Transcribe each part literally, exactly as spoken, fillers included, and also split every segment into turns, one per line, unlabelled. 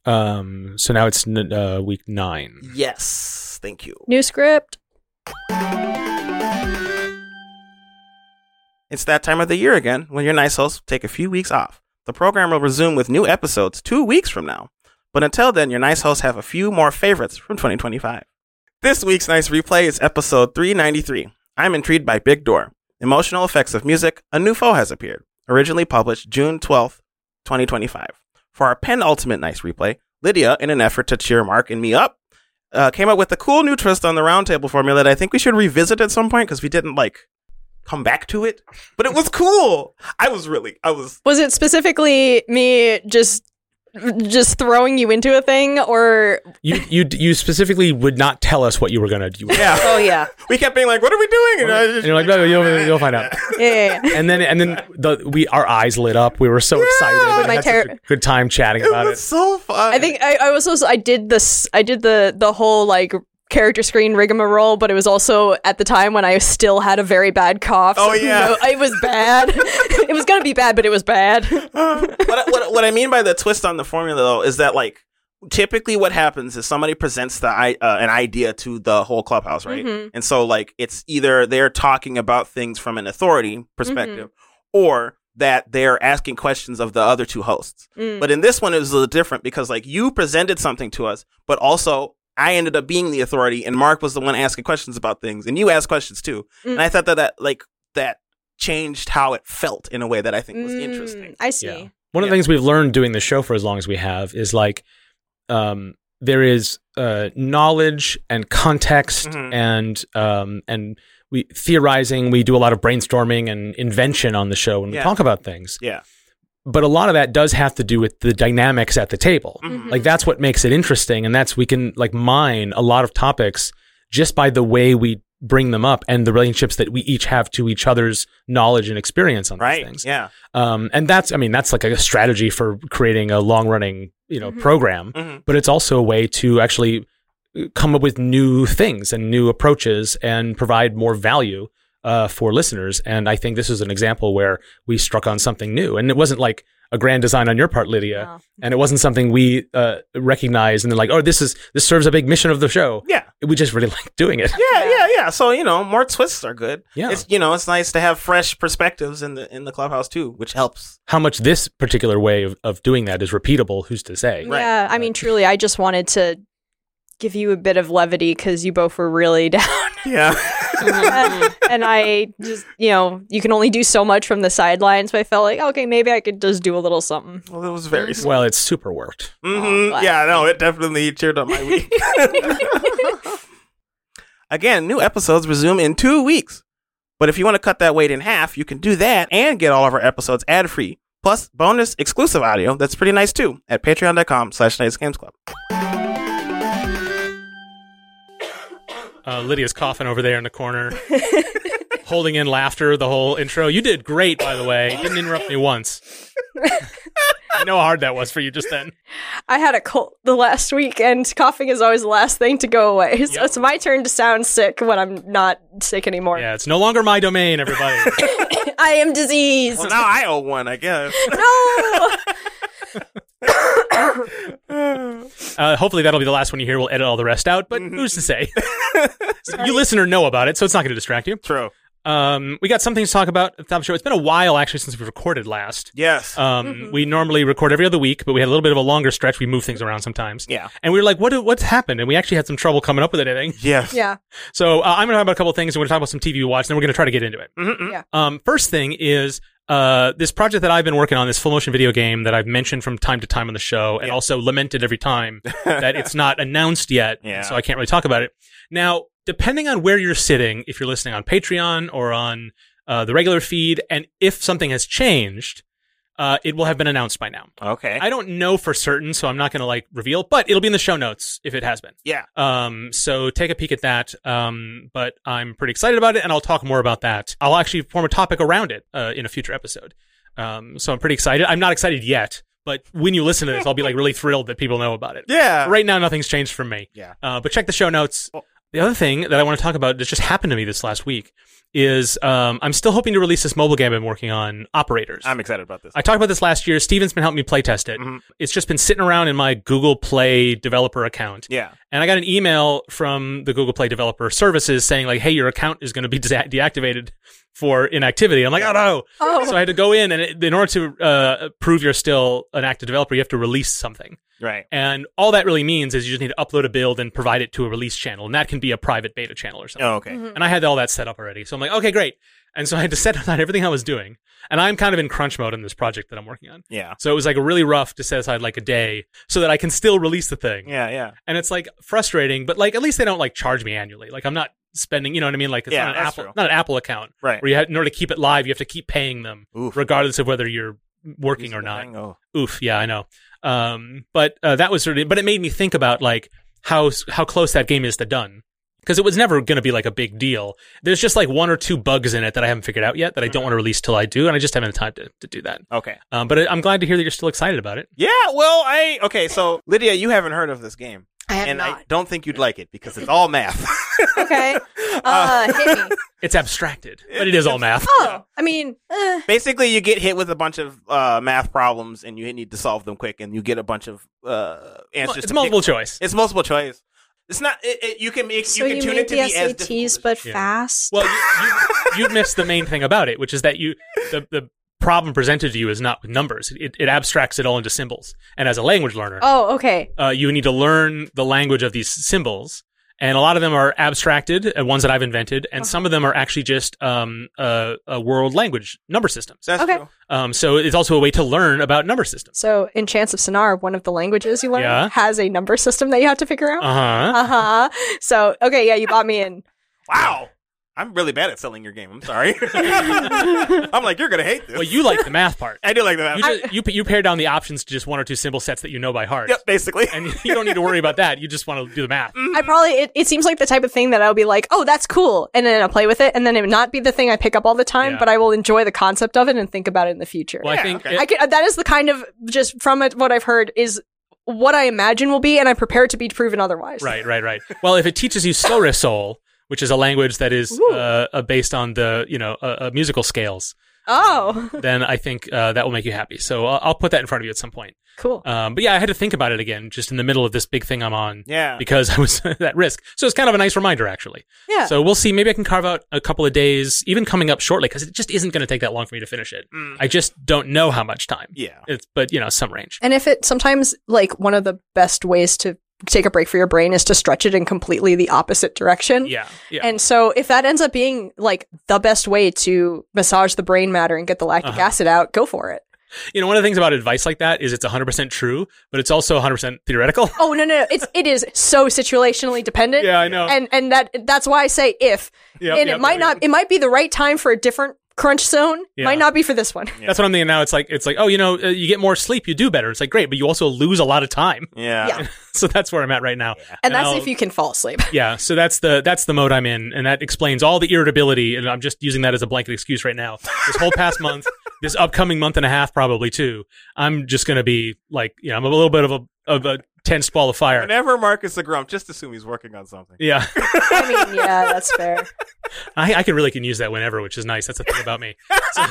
Um, so now it's n- uh, week nine.
Yes. Thank you.
New script.
It's that time of the year again when your nice hosts take a few weeks off. The program will resume with new episodes two weeks from now. But until then, your nice hosts have a few more favorites from twenty twenty-five. This week's Nice Replay is episode three ninety-three. I'm intrigued by Big Door. Emotional effects of music, a new foe has appeared. Originally published June twelfth, twenty twenty-five. For our penultimate Nice Replay, Lydia, in an effort to cheer Mark and me up, uh, came up with a cool new twist on the roundtable formula that I think we should revisit at some point because we didn't, like, come back to it. But it was cool. I was really, I was...
Was it specifically me just... just throwing you into a thing, or
you you you specifically would not tell us what you were gonna do.
Yeah.
Oh yeah.
We kept being like, "What are we doing?" And, I just,
and you're like, "No, you'll, you'll find out."
Yeah, yeah, yeah.
And then and then the we our eyes lit up. We were so
Yeah.
excited. We
My
had
ter-
such a good time chatting
it
about
was
it.
so fun.
I think I, I was also I did this I did the the whole like character screen rigmarole, but it was also at the time when I still had a very bad cough.
Oh,
so,
yeah.
you know, it was bad. It was gonna be bad, but it was bad.
what, I- what what I mean by the twist on the formula though is that like typically what happens is somebody presents the i- uh, an idea to the whole clubhouse, right?
Mhm.
And so like it's either they're talking about things from an authority perspective,
Mm-hmm.
or that they're asking questions of the other two hosts.
Mm.
But in this one, it was a little different because like you presented something to us, but also I ended up being the authority, and Mark was the one asking questions about things, and you asked questions too.
Mm.
And I thought that that like that changed how it felt in a way that I think was
Mm,
interesting.
I see.
Yeah. One of
Yeah.
the things we've learned doing the show for as long as we have is like um, there is uh, knowledge and context
Mhm.
and um, and we theorizing. We do a lot of brainstorming and invention on the show when we
Yeah.
talk about things.
Yeah.
But a lot of that does have to do with the dynamics at the table.
Mhm.
Like that's what makes it interesting, and that's we can like mine a lot of topics just by the way we bring them up and the relationships that we each have to each other's knowledge and experience on
Right.
these things.
Yeah.
Um, and that's, I mean, that's like a strategy for creating a long running, you know,
Mhm.
program,
hmm
but it's also a way to actually come up with new things and new approaches and provide more value uh, for listeners. And I think this is an example where we struck on something new, and it wasn't like a grand design on your part, Lydia.
No.
And it wasn't something we uh, recognized and then like, oh, this is, this serves a big mission of the show.
Yeah.
We just really like doing it.
Yeah, yeah, yeah. So, you know, more twists are good.
Yeah.
It's, you know, it's nice to have fresh perspectives in the in the clubhouse too, which helps.
How much this particular way of, of doing that is repeatable, who's to say?
Right.
Yeah, I mean, truly, I just wanted to give you a bit of levity because you both were really down.
Yeah.
and, and I just, you know, you can only do so much from the sidelines, but I felt like, okay, maybe I could just do a little something.
Well, it was very sweet.
Well, it's super worked.
Mhm.
glad.
Yeah, no, it definitely cheered up my week. Again, new episodes resume in two weeks. But if you want to cut that wait in half, you can do that and get all of our episodes ad-free. Plus, bonus exclusive audio that's pretty nice too at patreon.com slash Nice Games Club.
Uh, Lydia's coughing over there in the corner, holding in laughter the whole intro. You did great, by the way. Didn't interrupt me once. I know how hard that was for you just then.
I had a cold the last week, and coughing is always the last thing to go away. So
Yep.
it's my turn to sound sick when I'm not sick anymore.
Yeah, it's no longer my domain, everybody.
I am diseased.
Well, now I owe one, I guess.
No!
Uh, hopefully that'll be the last one you hear. We'll edit all the rest out, but who's to say? You listener know about it, so it's not going to distract you.
True.
Um, we got some things to talk about at the top of the show. It's been a while, actually, since we recorded last.
Yes.
Um,
Mhm.
We normally record every other week, but we had a little bit of a longer stretch. We move things around sometimes.
Yeah.
And we were like, what, what's happened? And we actually had some trouble coming up with anything.
Yes.
Yeah.
So uh, I'm going to talk about a couple of things, and we're going to talk about some T V we watched, and then we're going to try to get into it.
Mm-mm.
Yeah.
Um, first thing is uh, this project that I've been working on, this full motion video game that I've mentioned from time to time on the show, and
Yeah.
also lamented every time that it's not announced yet,
Yeah.
so I can't really talk about it. Now, depending on where you're sitting, if you're listening on Patreon or on uh, the regular feed, and if something has changed, uh, it will have been announced by now.
Okay.
I don't know for certain, so I'm not going to like reveal, but it'll be in the show notes if it has been.
Yeah.
Um, so take a peek at that. Um, but I'm pretty excited about it, and I'll talk more about that. I'll actually form a topic around it uh, in a future episode. Um, so I'm pretty excited. I'm not excited yet, but when you listen to this, I'll be like really thrilled that people know about it.
Yeah.
Right now, nothing's changed for me.
Yeah.
Uh, but check the show notes.
Well-
The other thing that I want to talk about that just happened to me this last week is um, I'm still hoping to release this mobile game I've been working on, Operators.
I'm excited about this.
I talked about this last year. Steven's been helping me playtest it.
Mm-hmm.
It's just been sitting around in my Google Play developer account.
Yeah.
And I got an email from the Google Play developer services saying like, hey, your account is going to be de- deactivated for inactivity. I'm like, oh no.
Oh.
So I had to go in, and it, in order to uh, prove you're still an active developer, you have to release something.
Right.
And all that really means is you just need to upload a build and provide it to a release channel. And that can be a private beta channel or something.
Oh, okay.
Mhm.
And I had all that set up already. So I'm like, okay, great. And so I had to set aside everything I was doing. And I'm kind of in crunch mode in this project that I'm working on.
Yeah.
So it was like really rough to set aside like a day so that I can still release the thing.
Yeah, yeah.
And it's like frustrating, but like at least they don't like charge me annually. Like I'm not spending, you know what I mean? Like it's
Yeah,
not an
that's
Apple,
true.
not an Apple account
Right.
where you have, in order to keep it live, you have to keep paying them
Oof.
regardless of whether you're working
Using
or
the
not.
thing? Oh.
Oof. Yeah, I know. Um, but uh, that was sort of, but it made me think about like how how close that game is to done, because it was never going to be like a big deal. There's just like one or two bugs in it that I haven't figured out yet that I don't want to release till I do, and I just haven't had time to, to do that.
Okay.
Um, but I'm glad to hear that you're still excited about it.
Yeah, well, I... Okay, so, Lydia, you haven't heard of this game.
I have
and I
not.
don't think you'd like it because it's all math.
Okay. Uh, hit me.
It's abstracted, but it is all math.
Oh, I mean, eh.
Basically, you get hit with a bunch of uh, math problems, and you need to solve them quick, and you get a bunch of uh, answers.
It's
to
multiple
pick.
choice.
It's multiple choice. It's not. It, it, you can make.
So
you can
you
tune
made
it to
the
be as
S A
difficult
Ts,
as-
but
Yeah.
fast.
Well, you, you, you missed the main thing about it, which is that you the the problem presented to you is not with numbers. It, it abstracts it all into symbols. And as a language learner,
oh, okay.
uh, you need to learn the language of these symbols. And a lot of them are abstracted, uh, ones that I've invented, and some of them are actually just um, a, a world language number systems.
That's
Okay.
true.
Um, so it's also a way to learn about number systems.
So in Chants of Sonar, one of the languages you learn
Yeah.
has a number system that you have to figure out.
Uh huh.
Uh huh. So okay, yeah, you got me in.
Wow. I'm really bad at selling your game. I'm sorry. I'm like, you're gonna hate this.
Well, you like the math part.
I do like that.
You, just, you you pare down the options to just one or two symbol sets that you know by heart,
Yep, basically.
and you don't need to worry about that. You just want to do the math.
I probably it, it seems like the type of thing that I'll be like, oh, that's cool, and then I'll play with it, and then it would not be the thing I pick up all the time,
Yeah.
but I will enjoy the concept of it and think about it in the future.
Well, I
Yeah,
think
okay.
it-
I can, that is the kind of just from it, what I've heard is what I imagine will be, and I'm prepared to be proven otherwise.
Right, right, right. Well, if it teaches you slow riff soul, which is a language that is
Ooh.
uh, uh, based on the you know uh, uh, musical scales,
Oh,
then I think uh, that will make you happy. So I'll, I'll put that in front of you at some point.
cool.
Um, but yeah, I had to think about it again, just in the middle of this big thing I'm on,
Yeah.
because I was at risk. So it's kind of a nice reminder, actually.
Yeah.
So we'll see. Maybe I can carve out a couple of days, even coming up shortly, because it just isn't going to take that long for me to finish it.
Mm.
I just don't know how much time.
Yeah.
It's, but you know, some range.
And if it sometimes like one of the best ways to take a break for your brain is to stretch it in completely the opposite direction.
Yeah, yeah.
And so if that ends up being like the best way to massage the brain matter and get the lactic
Uh-huh.
acid out, go for it.
You know, one of the things about advice like that is it's one hundred percent true, but it's also one hundred percent theoretical.
Oh no, no, no. It's it is so situationally dependent.
Yeah, I know.
And and that that's why I say if.
Yep,
and
yep,
it might
yep,
not it might be the right time for a different crunch zone.
Yeah.
Might not be for this one.
That's what I'm thinking now. It's like, it's like, oh, you know, uh, you get more sleep, you do better. It's like, great, but you also lose a lot of time.
Yeah.
Yeah.
So that's where I'm at right now.
And that's
I'll-
if you can fall asleep.
Yeah, so that's the that's the mode I'm in, and that explains all the irritability. And I'm just using that as a blanket excuse right now. This whole past month, this upcoming month and a half, probably too. I'm just gonna be like, you know, I'm a little bit of a of a tense ball of fire.
Whenever Marcus a grump, just assume he's working on something.
Yeah,
I mean, yeah, that's fair.
I, I can really can use that whenever, which is nice. That's the thing about me. So,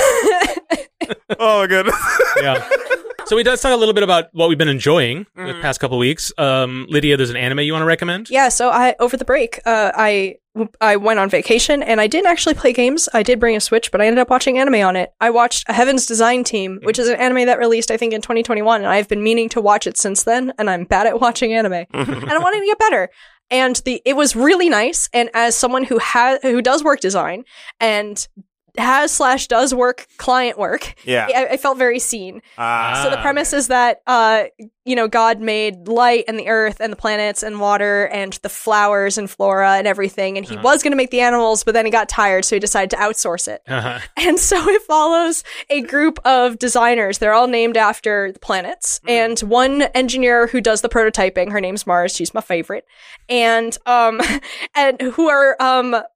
Oh, goodness.
yeah. So we does talk a little bit about what we've been enjoying the
Mhm.
past couple of weeks. Um, Lydia, there's an anime you want to recommend?
Yeah, so I over the break, uh, I I went on vacation and I didn't actually play games. I did bring a Switch, but I ended up watching anime on it. I watched A Heaven's Design Team, which is an anime that released I think in twenty twenty-one, and I've been meaning to watch it since then. And I'm bad at watching anime, and I'm wanting to get better. And the it was really nice. And as someone who has who does work design and has slash does work client work,
Yeah.
I, I felt very seen.
Ah,
So the premise is that, uh, you know, God made light and the earth and the planets and water and the flowers and flora and everything. And he
Uh-huh.
was going to make the animals, but then he got tired, so he decided to outsource it.
Uh-huh.
And so it follows a group of designers. They're all named after the planets. And one engineer who does the prototyping, her name's Mars. She's my favorite. And, um, and who are, um,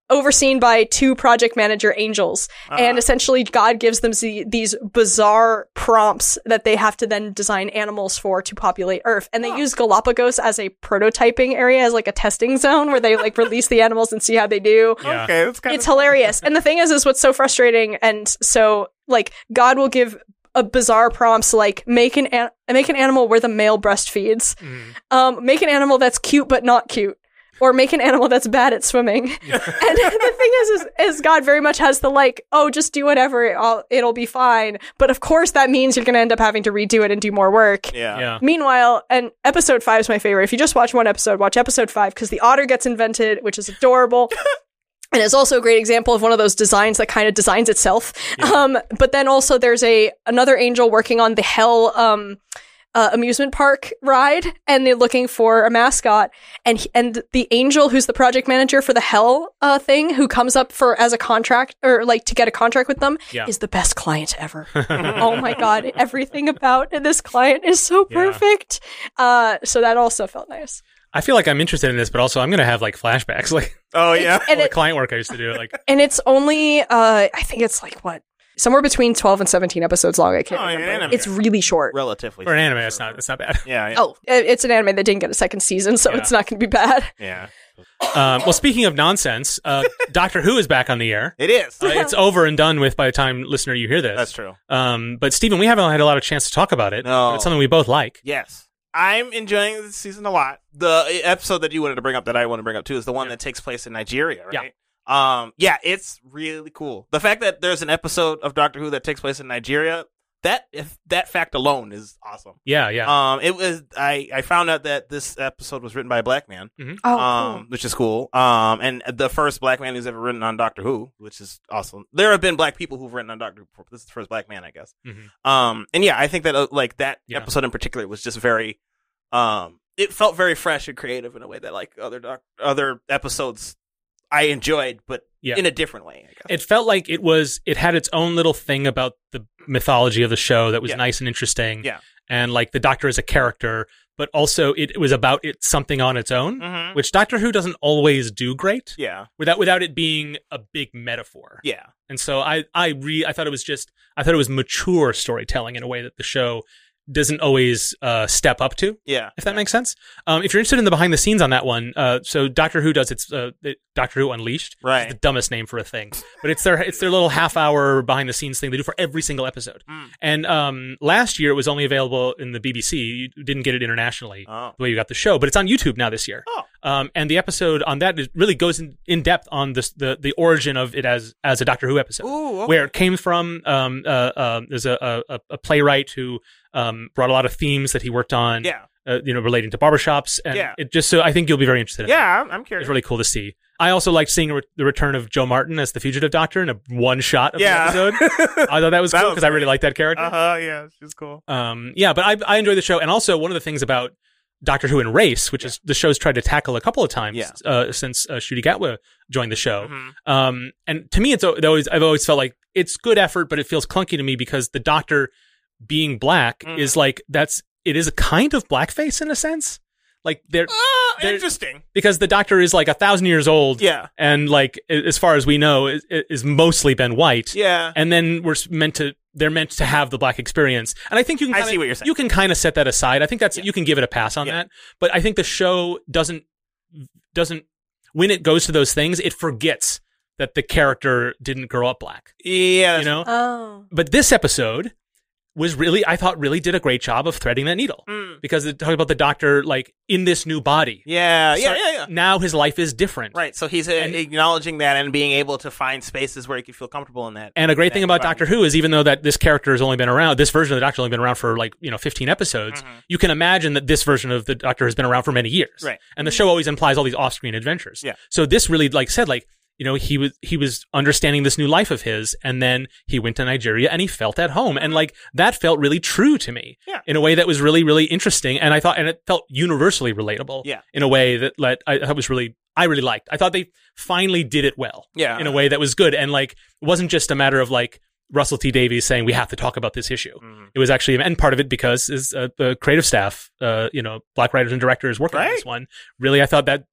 overseen by two project manager angels.
Uh-huh.
And essentially God gives them z- these bizarre prompts that they have to then design animals for to populate Earth. And they
Huh.
use Galapagos as a prototyping area, as like a testing zone where they like release the animals and see how they do.
Yeah.
Okay, that's kind
It's hilarious. And the thing is, is what's so frustrating and so like God will give a bizarre prompts like make an, an make an animal where the male breastfeeds,
Mm.
um, make an animal that's cute but not cute, or make an animal that's bad at swimming. And the thing is, is, is God very much has the like, oh, just do whatever, I'll, it'll be fine. But of course, that means you're going to end up having to redo it and do more work.
Yeah.
Yeah.
Meanwhile, and episode five is my favorite. If you just watch one episode, watch episode five because the otter gets invented, which is adorable. And it's also a great example of one of those designs that kind of designs itself.
Yeah.
Um, but then also there's a another angel working on the Hell um, uh, amusement park ride, and they're looking for a mascot. And he, and the angel who's the project manager for the Hell uh, thing, who comes up for as a contract or like to get a contract with them,
Yeah.
is the best client ever. Oh my god, everything about this client is so
Yeah.
perfect. Uh, so that also felt nice.
I feel like I'm interested in this, but also I'm going to have like flashbacks, like
Oh yeah.
And
the
it,
client work I used to do. Like,
And it's only, uh, I think it's like what, somewhere between twelve and seventeen episodes long. I can't
Oh, yeah,
remember.
anime.
It's really short.
Relatively
for an anime, it's not, it's not bad.
Yeah. Yeah.
Oh, it- it's an anime that didn't get a second season, so
Yeah.
it's not going to be bad.
Yeah.
Um, well, speaking of nonsense, uh, Doctor Who is back on the air.
It is.
Uh, it's over and done with by the time, listener, you hear this.
That's true.
Um, but Stephen, we haven't had a lot of chance to talk about it.
No.
But it's something we both like.
Yes. I'm enjoying this season a lot. The episode that you wanted to bring up that I want to bring up too is the one
Yeah.
that takes place in Nigeria,
Yeah.
right? Um, yeah, it's really cool. The fact that there's an episode of Doctor Who that takes place in Nigeria, that if that fact alone is awesome.
Yeah, yeah.
Um, it was I, I found out that this episode was written by a black man,
Oh,
um, which is cool. Um, and the first black man who's ever written on Doctor Who, which is awesome. There have been black people who've written on Doctor Who before. This is the first black man, I guess.
Mhm.
Um, and yeah, I think that uh, like that
Yeah.
episode in particular was just very, um, it felt very fresh and creative in a way that like other doc- other episodes I enjoyed, but
Yeah.
in a different way. I guess.
It felt like it was, it had its own little thing about the mythology of the show that was
Yeah.
nice and interesting.
Yeah.
And like the Doctor as a character, but also it, it was about it something on its own,
Mhm.
which Doctor Who doesn't always do great
Yeah,
without without it being a big metaphor.
yeah,
And so I I re I thought it was just I thought it was mature storytelling in a way that the show doesn't always uh, step up to,
yeah.
if that makes sense. Um, if you're interested in the behind the scenes on that one, uh, so Doctor Who does its uh, it- Doctor Who Unleashed.
Right.
It's the dumbest name for a thing, but it's their it's their little half hour behind the scenes thing they do for every single episode.
Mm.
And um, last year it was only available in the B B C. You didn't get it internationally
Oh,
the way you got the show, but it's on YouTube now this year.
Oh.
Um, and the episode on that is, really goes in, in depth on this, the the origin of it as as a Doctor Who episode,
Ooh, okay.
where it came from. Um, uh, um, there's a, a a playwright who um brought a lot of themes that he worked on.
Yeah,
Uh, you know, relating to barbershops, and
Yeah.
it just so I think you'll be very interested in it.
yeah. I'm, I'm curious.
It's really cool to see. I also liked seeing a re- the return of Joe Martin as the fugitive doctor in a one shot of
yeah.
the episode. I thought that was
That
cool
was
because I really
great.
liked that character.
Uh huh. Yeah, she's cool.
Um, yeah, but I I enjoy the show, and also one of the things about Doctor Who and Race, which is the show's tried to tackle a couple of times
Yeah.
uh, since uh, Ncuti Gatwa joined the show.
Mhm.
Um, and to me, it's al- it always I've always felt like it's good effort, but it feels clunky to me because the Doctor being black
Mhm.
is like that's it is a kind of blackface in a sense, like they're
Ah,
There-
interesting.
because the Doctor is like a thousand years old,
Yeah,
and like a- as far as we know, is, is mostly been white.
yeah.
And then we're s- meant to, they're meant to have the black experience. And I think you can
I
kinda,
see what you're saying.
You can kind of set that aside. I think that's,
Yeah.
you can give it a pass on
Yeah.
that. But I think the show doesn't, doesn't, when it goes to those things, it forgets that the character didn't grow up black,
Yeah,
you know?
Oh.
But this episode was really, I thought really did a great job of threading that needle
Mm.
because it talked about the Doctor like in this new body.
Yeah, yeah,
So
yeah, yeah.
Now his life is different.
Right. So he's uh,
And-
acknowledging that and being able to find spaces where he can feel comfortable in that.
And a great
that
thing about
environment.
Doctor Who is even though that this character has only been around, this version of the Doctor has only been around for like, you know, fifteen episodes,
Mhm.
you can imagine that this version of the Doctor has been around for many years.
Right.
And the show always implies all these off-screen adventures.
Yeah.
So this really like said like, you know, he was he was understanding this new life of his, and then he went to Nigeria and he felt at home. And like that felt really true to me
Yeah.
in a way that was really, really interesting. And I thought and it felt universally relatable
Yeah.
in a way that like I thought was really I really liked. I thought they finally did it well.
Yeah.
In a way that was good. And like, it wasn't just a matter of like Russell T Davies saying we have to talk about this issue.
Mhm.
It was actually, and part of it because is uh, the creative staff, uh, you know, black writers and directors working on
Right.
this one. Really, I thought that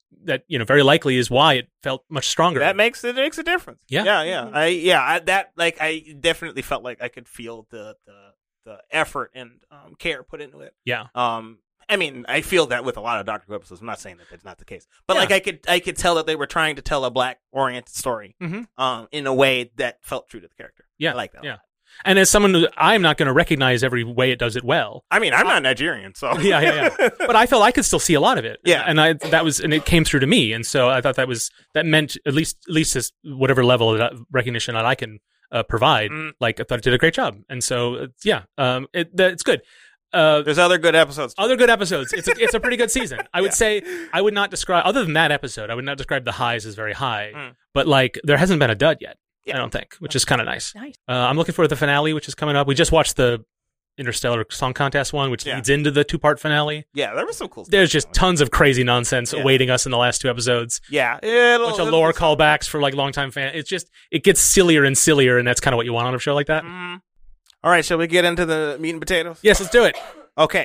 that you know very likely is why it felt much stronger.
That makes it makes a difference.
Yeah.
yeah, yeah. I yeah I, that like I definitely felt like I could feel the the, the effort and um, care put into it.
Yeah.
Um, I mean, I feel that with a lot of Doctor Who episodes. I'm not saying that that's not the case, but
Yeah.
like I could I could tell that they were trying to tell a black oriented story,
Mhm.
um, in a way that felt true to the character.
Yeah,
I like that. a
yeah.
lot.
And as someone, who, I'm not going to recognize every way it does it well.
I mean, I'm not Nigerian, so
yeah, yeah, yeah. But I felt I could still see a lot of it.
Yeah.
and I that was and it came through to me, and so I thought that was that meant at least at least as whatever level of recognition that I can uh, provide.
Mm.
Like I thought it did a great job, and so uh, yeah, um, it that, it's good. Uh,
There's other good episodes. too.
other good episodes. It's a, it's a pretty good season. I would
Yeah.
say I would not describe other than that episode. I would not describe the highs as very high,
Mm.
but like there hasn't been a dud yet.
Yeah.
I don't think, which is kind of nice.
Nice.
Uh, I'm looking forward to the finale, which is coming up. We just watched the Interstellar Song Contest one, which
Yeah.
leads into the two part finale.
Yeah, there was some cool stuff.
There's just tons of crazy nonsense
Yeah.
awaiting us in the last two episodes.
yeah, it'll,
A bunch of
it'll-
lore callbacks for like longtime fans. It's just it gets sillier and sillier, and that's kind of what you want on a show like that.
Mhm. All right, shall we get into the meat and potatoes?
Yes, let's do it.
Okay.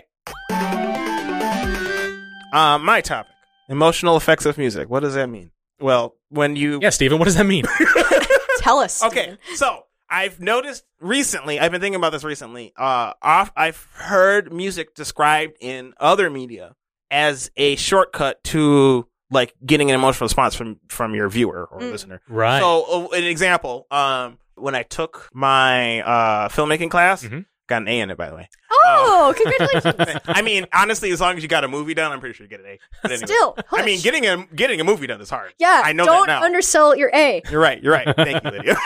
Uh, my topic: emotional effects of music. What does that mean? Well, when you
Yeah, Steven, what does that mean?
Tell us.
okay,
Steven.
so I've noticed recently. I've been thinking about this recently. Uh, off, I've heard music described in other media as a shortcut to like getting an emotional response from from your viewer or
Mm.
listener.
Right.
So, uh, an example: um, when I took my uh, filmmaking class,
Mhm.
got an A in it, by the way.
Oh, congratulations.
I mean, honestly, as long as you got a movie done, I'm pretty sure you get an A. But anyway.
Still.
I mean,
hush.
getting a getting a movie done is hard.
Yeah,
I know
don't
that now.
undersell your A.
You're right. You're right. Thank you, Lydia.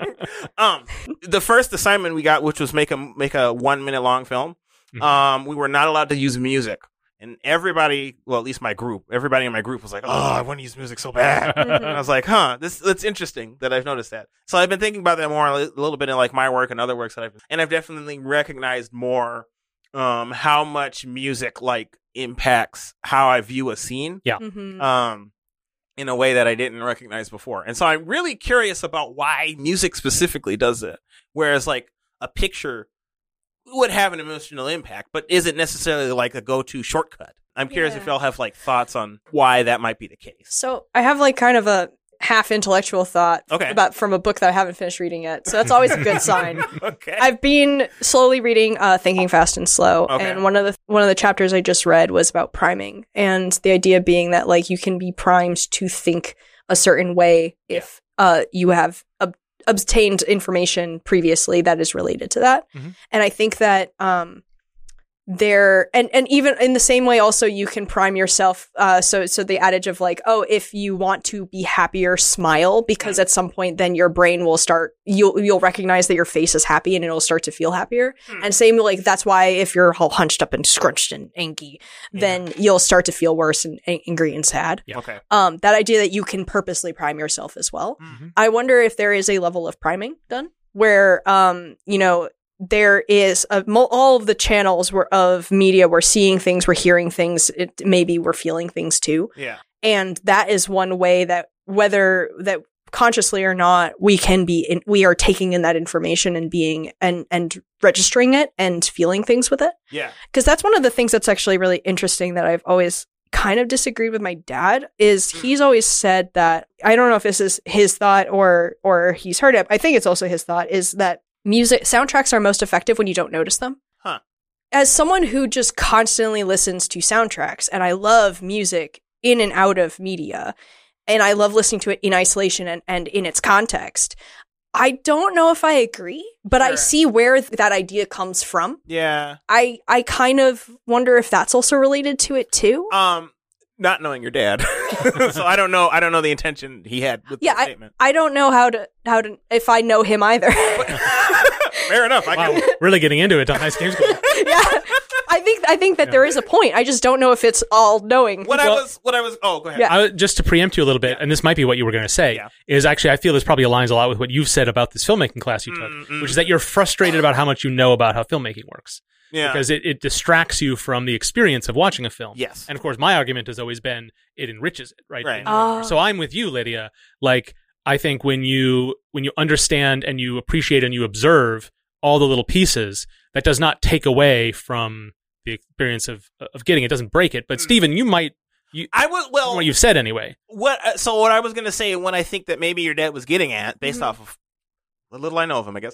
um, the first assignment we got, which was make a make a one minute long film,
Mhm.
um, we were not allowed to use music, and everybody, well, at least my group, everybody in my group was like, "Oh, I want to use music so bad." And I was like, "Huh, this that's interesting that I've noticed that." So I've been thinking about that more a li- little bit in like my work and other works that I've, and I've definitely recognized more um how much music like impacts how I view a scene.
Mhm.
Um. In a way that I didn't recognize before. And so I'm really curious about why music specifically does it. Whereas like a picture would have an emotional impact, but isn't necessarily like a go-to shortcut. I'm curious
Yeah.
if y'all have like thoughts on why that might be the case.
So I have like kind of a half intellectual thought
Okay.
about from a book that I haven't finished reading yet. So that's always a good sign.
Okay.
I've been slowly reading uh, Thinking Fast and Slow,
Okay.
and one of the one of the chapters I just read was about priming, and the idea being that like you can be primed to think a certain way if uh, you have ob- obtained information previously that is related to that.
Mhm.
And I think that um, there and and even in the same way also you can prime yourself uh so so the adage of like, oh, if you want to be happier, smile, because at some point then your brain will start you'll you'll recognize that your face is happy and it'll start to feel happier.
Hmm.
And same like that's why if you're all hunched up and scrunched and angry, then you'll start to feel worse and a- angry and sad.
Yeah.
Okay.
Um that idea that you can purposely prime yourself as well.
Mhm.
I wonder if there is a level of priming done where, um, you know, there is a, mo- all of the channels were of media. We're seeing things, we're hearing things, it, maybe we're feeling things too.
Yeah.
And that is one way that whether that consciously or not, we can be, in, we are taking in that information and being, and, and registering it and feeling things with it.
Yeah.
Because that's one of the things that's actually really interesting that I've always kind of disagreed with my dad is he's always said that, I don't know if this is his thought or or he's heard it, I think it's also his thought, is that music soundtracks are most effective when you don't notice them.
Huh.
As someone who just constantly listens to soundtracks, and I love music in and out of media, and I love listening to it in isolation and, and in its context, I don't know if I agree, but I
Sure.
see where th- that idea comes from.
Yeah.
I I kind of wonder if that's also related to it too.
Um, not knowing your dad, so I don't know. I don't know the intention he had with
Yeah,
the statement.
I don't know how to how to if I know him either.
Fair enough. I
Wow,
can.
really getting into it on Nice Games Club.
Yeah, I think I think that there is a point. I just don't know if it's all knowing.
What I
Well-
was. What I was. Oh, go ahead.
Yeah.
I, just to preempt you a little bit, and this might be what you were going to say,
Yeah.
is actually I feel this probably aligns a lot with what you've said about this filmmaking class you took,
Mm-mm.
which is that you're frustrated about how much you know about how filmmaking works.
Yeah.
Because it, it distracts you from the experience of watching a film.
Yes.
And of course, my argument has always been it enriches it, right?
Right.
Ah.
So I'm with you, Lydia. Like, I think when you when you understand and you appreciate and you observe all the little pieces, that does not take away from the experience of of getting it. Doesn't break it. But
Mm.
Stephen, you might You,
I would
from
well
what you've said anyway.
what uh, so what I was gonna say when I think that maybe your dad was getting at based
Mhm.
off of the little I know of him, I guess,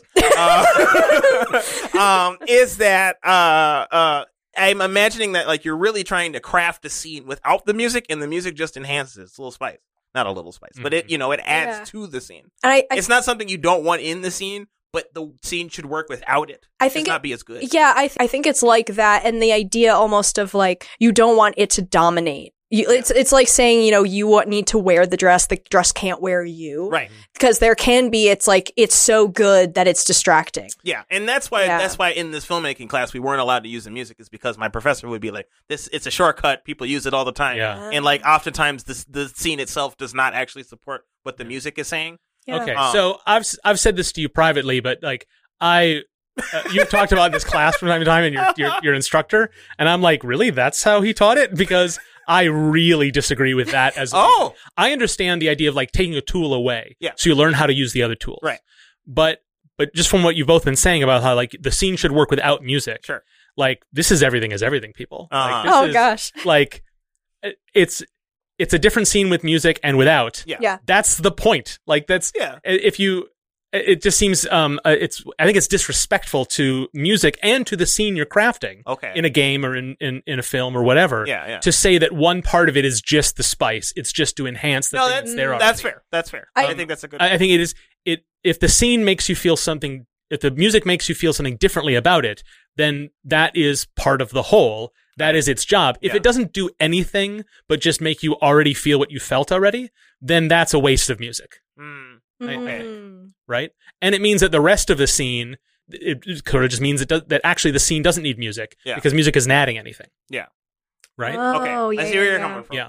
uh, um, is that uh, uh, I'm imagining that like you're really trying to craft a scene without the music, and the music just enhances it. It's a little spice, not a little spice, but it you know it adds
Yeah.
to the scene.
And I, I
It's not something you don't want in the scene, but the scene should work without it.
I
It's
think
not
it-
be as good.
Yeah, I th- I think it's like that, and the idea almost of like you don't want it to dominate. You, it's it's like saying, you know, you want, need to wear the dress. The dress can't wear you,
Right.
Because there can be. It's like it's so good that it's distracting.
Yeah, and that's why
Yeah.
that's why in this filmmaking class we weren't allowed to use the music, is because my professor would be like, "This it's a shortcut. People use it all the time."
Yeah.
And like oftentimes the the scene itself does not actually support what the music is saying.
Yeah.
Okay,
Um,
so I've s- I've said this to you privately, but like I, uh, you've talked about this class from time to time, and your your your instructor, and I'm like, really, that's how he taught it? Because I really disagree with that. As
Oh,
I understand the idea of like taking a tool away,
Yeah.
so you learn how to use the other tools,
Right.
But but just from what you've both been saying about how like the scene should work without music,
Sure.
Like this is everything is everything, people.
Uh-huh.
Like, this
Oh
is,
gosh.
like it- it's it's a different scene with music and without.
Yeah.
Yeah.
That's the point. Like that's
Yeah.
if you it just seems um uh, it's I think it's disrespectful to music and to the scene you're crafting
Okay.
in a game or in, in, in a film or whatever
Yeah, yeah.
to say that one part of it is just the spice. It's just to enhance the
No,
thing
that's
that's there
that's
already.
fair. That's fair.
I-
I, think that's a good.
I, I think it is it if the scene makes you feel something, if the music makes you feel something differently about it, then that is part of the whole. That is its job. If
Yeah.
it doesn't do anything but just make you already feel what you felt already, then that's a waste of music,
Mm.
Mm.
right? And it means that the rest of the scene, it, it sort of just means it does, that actually the scene doesn't need music
Yeah.
because music isn't adding anything.
Yeah.
Right?
Okay.
Oh, yeah,
I see where
yeah,
you're
yeah.
coming from.
Yeah.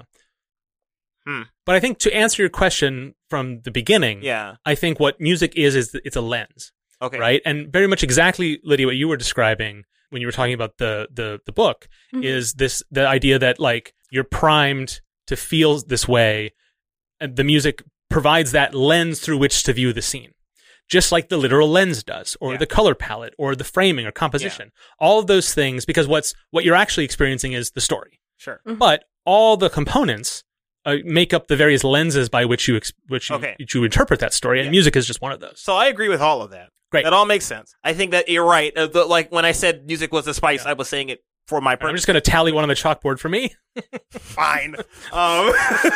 Hmm.
But I think to answer your question from the beginning,
Yeah.
I think what music is is that it's a lens.
Okay.
Right? And very much exactly, Lydia, what you were describing when you were talking about the the the book
Mhm.
is this the idea that like you're primed to feel this way, and the music provides that lens through which to view the scene. Just like the literal lens does, or
Yeah.
the color palette, or the framing or composition. All of those things, because what's what you're actually experiencing is the story.
Sure.
But all the components uh, make up the various lenses by which you ex- which you,
Okay.
which you interpret that story, and
Yeah.
music is just one of those.
So I agree with all of that.
Great.
That all makes sense. I think that you're right. Uh, the, like when I said music was the spice,
Yeah.
I was saying it for my
I'm
purpose.
just going to tally one on the chalkboard for me.
Fine. Um,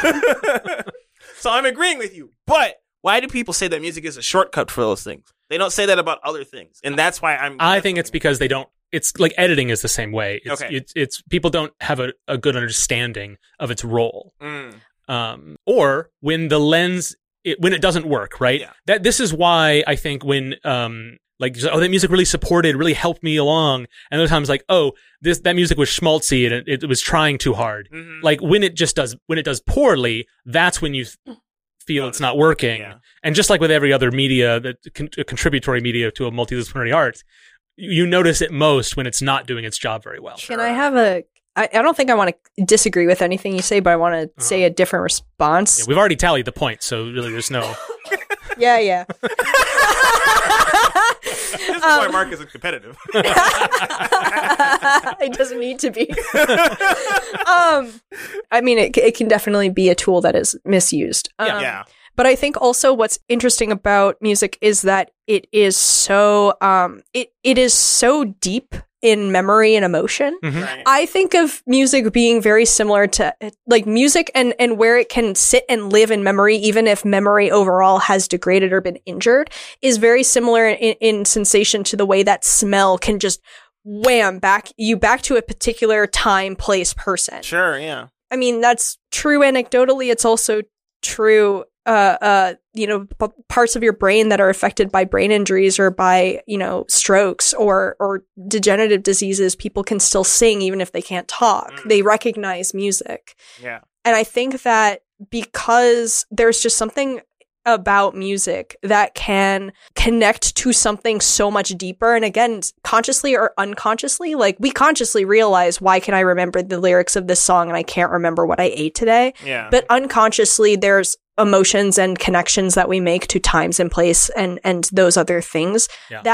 so I'm agreeing with you. But why do people say that music is a shortcut for those things? They don't say that about other things, and that's why I'm.
I think it's because they don't. It's like editing is the same way. It's,
Okay.
it's, it's people don't have a, a good understanding of its role.
Mm.
Um, or when the lens, it, when it doesn't work, right?
Yeah.
That this is why I think when um, like oh, that music really supported, really helped me along, and other times like oh, this that music was schmaltzy and it, it was trying too hard.
Mhm.
Like when it just does when it does poorly, that's when you th- feel it's not working.
Yeah.
And just like with every other media, that con- a contributory media to a multidisciplinary art, you notice it most when it's not doing its job very well.
Can I have a? I, I don't think I want to disagree with anything you say, but I want to say a different response.
Yeah, we've already tallied the points, so really there's no.
Yeah, yeah.
This is why
Um,
Mark isn't competitive.
It doesn't need to be. um, I mean, it it can definitely be a tool that is misused. Um,
yeah.
But I think also what's interesting about music is that it is so um it it is so deep in memory and emotion.
Mhm.
Right.
I think of music being very similar to like music and, and where it can sit and live in memory, even if memory overall has degraded or been injured, is very similar in, in sensation to the way that smell can just wham back you back to a particular time, place, person.
Sure. Yeah.
I mean, that's true anecdotally. It's also true, uh, uh, you know, p- parts of your brain that are affected by brain injuries or by, you know, strokes or, or degenerative diseases. People can still sing even if they can't talk.
Mm.
They recognize music.
Yeah.
And I think that because there's just something about music that can connect to something so much deeper. And again, consciously or unconsciously, like we consciously realize, why can I remember the lyrics of this song and I can't remember what I ate today?
Yeah.
But unconsciously, there's emotions and connections that we make to times and place and, and those other things
Yeah.
that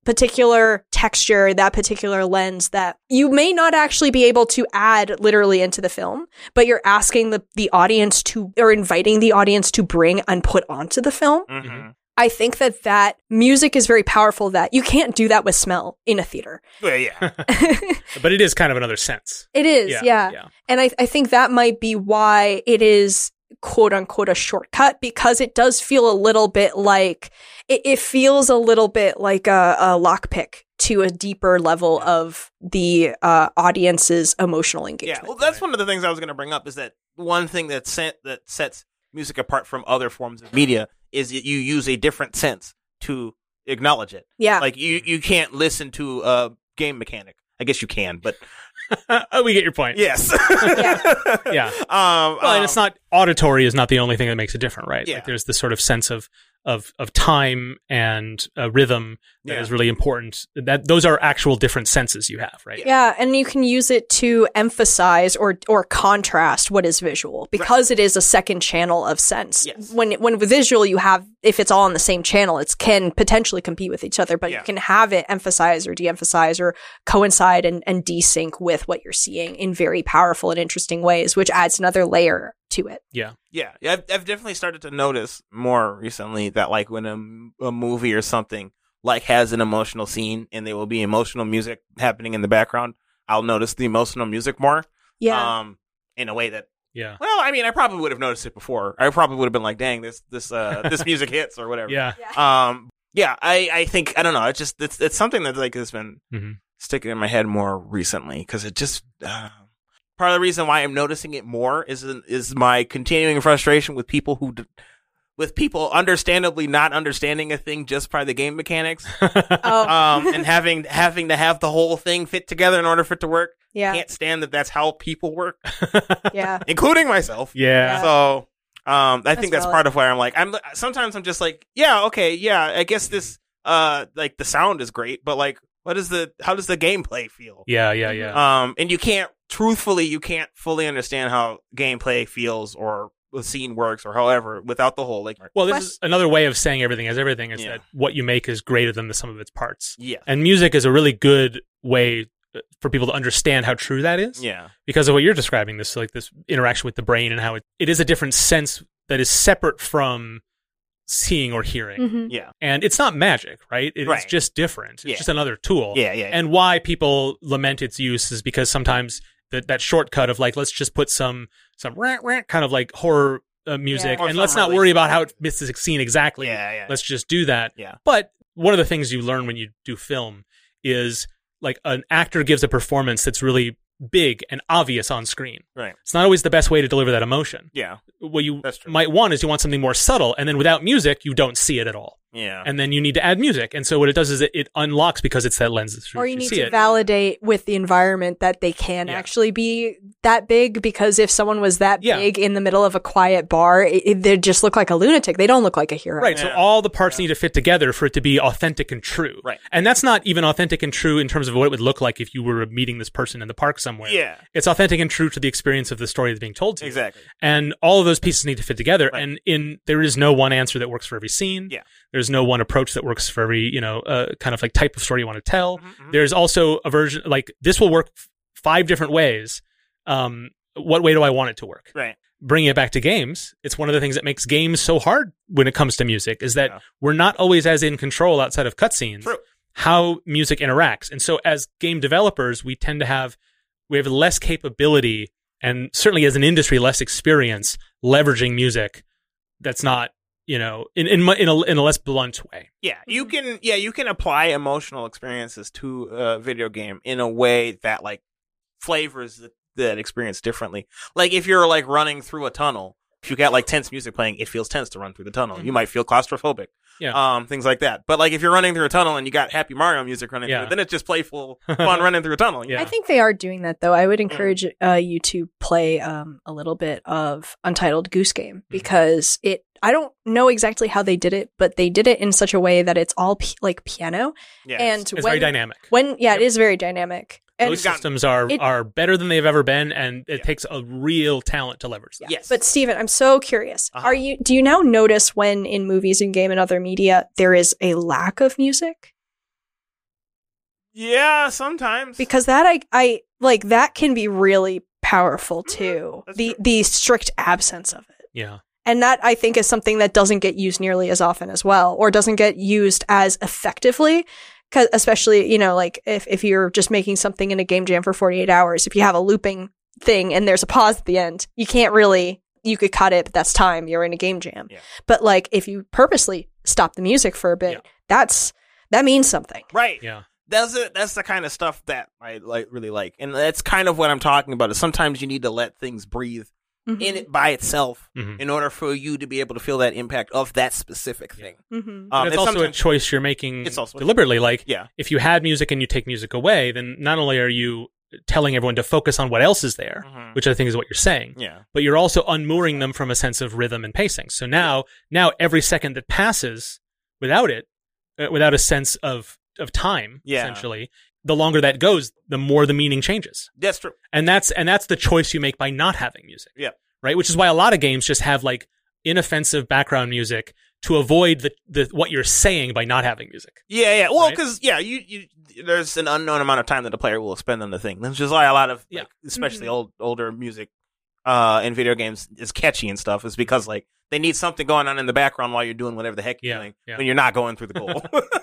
particular texture, that particular lens that you may not actually be able to add literally into the film, but you're asking the, the audience to, or inviting the audience to bring and put onto the film.
Mm-hmm.
I think that that music is very powerful, that you can't do that with smell in a theater.
Well, yeah.
But it is kind of another sense.
It is,
Yeah,
yeah.
yeah.
And I, I think that might be why it is quote unquote a shortcut, because it does feel a little bit like, it, it feels a little bit like a, a lockpick to a deeper level of the uh, audience's emotional engagement.
Yeah, well, that's one of the things I was going to bring up, is that one thing that set, that sets music apart from other forms of media is that you use a different sense to acknowledge it.
Yeah.
Like, you, you can't listen to a game mechanic. I guess you can, but
Oh, we get your point.
yes.
Yeah.
Yeah.
Um,
Well, and it's
um,
not, auditory is not the only thing that makes it different, right?
Yeah.
Like there's this sort of sense of of of time and uh, rhythm that
Yeah.
is really important. That those are actual different senses you have, right?
Yeah, and you can use it to emphasize or or contrast what is visual, because it is a second channel of sense.
Yes.
When when with visual you have, if it's all on the same channel, it can potentially compete with each other, but
Yeah.
you can have it emphasize or de-emphasize or coincide and, and desync with what you're seeing in very powerful and interesting ways, which adds another layer to it.
Yeah.
Yeah, yeah, I've, I've definitely started to notice more recently that, like, when a, a movie or something like has an emotional scene and there will be emotional music happening in the background, I'll notice the emotional music more.
Yeah.
Um, in a way that,
Yeah.
well, I mean, I probably would have noticed it before. I probably would have been like, "Dang, this this uh this music hits" or whatever.
Yeah.
Um. Yeah. I I think I don't know. It's just it's it's something that, like, has been
Mhm.
sticking in my head more recently, because it just. Uh, Part of the reason why I'm noticing it more is is my continuing frustration with people who, d- with people understandably not understanding a thing just by the game mechanics,
Oh,
um, and having having to have the whole thing fit together in order for it to work.
yeah.
Can't stand that that's how people work,
Yeah.
including myself.
Yeah.
So, um, I think
That's
that's
valid.
part of why I'm like, I'm sometimes I'm just like, yeah, okay, yeah, I guess this, uh, like, the sound is great, but, like, what is the, how does the gameplay feel?
Yeah. Yeah. Yeah.
Um, and you can't, truthfully, you can't fully understand how gameplay feels or the scene works or however without the whole, like,
Well, this
Quest-
is another way of saying everything is everything is
Yeah.
that what you make is greater than the sum of its parts.
yeah,
And music is a really good way uh, for people to understand how true that is.
yeah,
Because of what you're describing, this like this interaction with the brain and how it, it is a different sense that is separate from seeing or hearing.
Mhm.
yeah,
And it's not magic, right? It's
Right.
just different. It's
Yeah.
just another tool.
yeah, yeah,
And why people lament its use is because sometimes that that shortcut of like, let's just put some some rant, rant, kind of like horror uh, music,
Yeah. Or
and let's
some
not
really-
worry about how it fits the scene exactly.
yeah, yeah,
Let's just do that.
Yeah.
But one of the things you learn when you do film is like an actor gives a performance that's really big and obvious on screen.
right,
It's not always the best way to deliver that emotion.
yeah,
What you
That's true.
might want is you want something more subtle, and then without music, you don't see it at all.
yeah,
And then you need to add music. And so what it does is it, it unlocks because it's that lens through
Or
which
you need
see
to
it.
validate with the environment that they can
Yeah.
actually be that big, because if someone was that
Yeah.
big in the middle of a quiet bar, it, it, they'd just look like a lunatic. They don't look like a hero.
Right. So
Yeah.
all the parts need to fit together for it to be authentic and true.
Right.
And that's not even authentic and true in terms of what it would look like if you were meeting this person in the park somewhere.
yeah,
It's authentic and true to the experience of the story that's being told to you.
exactly,
And all of those pieces need to fit together.
Right.
And in there is no one answer that works for every scene.
Yeah.
There's no one approach that works for every, you know, uh, kind of like type of story you want to tell.
Mhm, mhm.
There's also a version like this will work f- five different ways. Um, what way do I want it to work?
right,
Bringing it back to games, it's one of the things that makes games so hard when it comes to music is that
Yeah.
we're not always as in control outside of cutscenes
True.
how music interacts. And so as game developers, we tend to have we have less capability and certainly as an industry less experience leveraging music that's not, you know, in in, mu- in, a, in a less blunt way.
Yeah, you can. Yeah, you can apply emotional experiences to a video game in a way that, like, flavors the, that experience differently. Like, if you're, like, running through a tunnel, if you got, like, tense music playing, it feels tense to run through the tunnel. You
Mhm.
might feel claustrophobic.
Yeah.
Um, things like that. But, like, if you're running through a tunnel and you got Happy Mario music running
Yeah.
through it, then it's just playful fun running through a tunnel. you
Yeah.
I
know?
think they are doing that, though. I would encourage uh, you to play um, a little bit of Untitled Goose Game, because it. I don't know exactly how they did it, but they did it in such a way that it's all p- like piano.
Yeah.
And
It's
when,
very dynamic.
when yeah,
Yep.
it is very dynamic. And
Those
got-
systems are
it-
are better than they've ever been, and it
Yeah.
takes a real talent to leverage that.
Yes.
But Steven, I'm so curious.
Uh-huh.
Are you do you now notice when in movies and game and other media there is a lack of music?
Yeah, sometimes.
Because that I I like that can be really powerful too.
That's
the
true.
the strict absence of it.
Yeah.
And that I think is something that doesn't get used nearly as often as well, or doesn't get used as effectively. 'Cause especially, you know, like if, if you're just making something in a game jam for forty-eight hours, if you have a looping thing and there's a pause at the end, you can't really, you could cut it, but that's time. You're in a game jam.
Yeah.
But like if you purposely stop the music for a bit,
Yeah.
that's, that means something.
Right.
Yeah.
That's it. That's the kind of stuff that I like really like. And that's kind of what I'm talking about is sometimes you need to let things breathe
Mhm.
in it by itself
Mhm.
in order for you to be able to feel that impact of that specific thing.
Mhm.
Um,
But it's
and
also a
sometimes-
choice you're making
It's also a-
deliberately. Like,
Yeah.
if you had music and you take music away, then not only are you telling everyone to focus on what else is there,
Mhm.
which I think is what you're saying,
Yeah.
but you're also unmooring them from a sense of rhythm and pacing. So now, now every second that passes without it, uh, without a sense of of time,
Yeah.
essentially, the longer that goes, the more the meaning changes.
That's true.
And that's and that's the choice you make by not having music.
Yeah.
Right? Which is why a lot of games just have like inoffensive background music to avoid the, the what you're saying by not having music.
Yeah, yeah. Well,
Right?
because yeah, you, you there's an unknown amount of time that the player will spend on the thing. That's just why a lot of,
Yeah.
like, especially
Mhm.
old older music uh, in video games is catchy and stuff. Is because like they need something going on in the background while you're doing whatever the heck you're
Yeah,
doing
yeah.
when you're not going through the goal.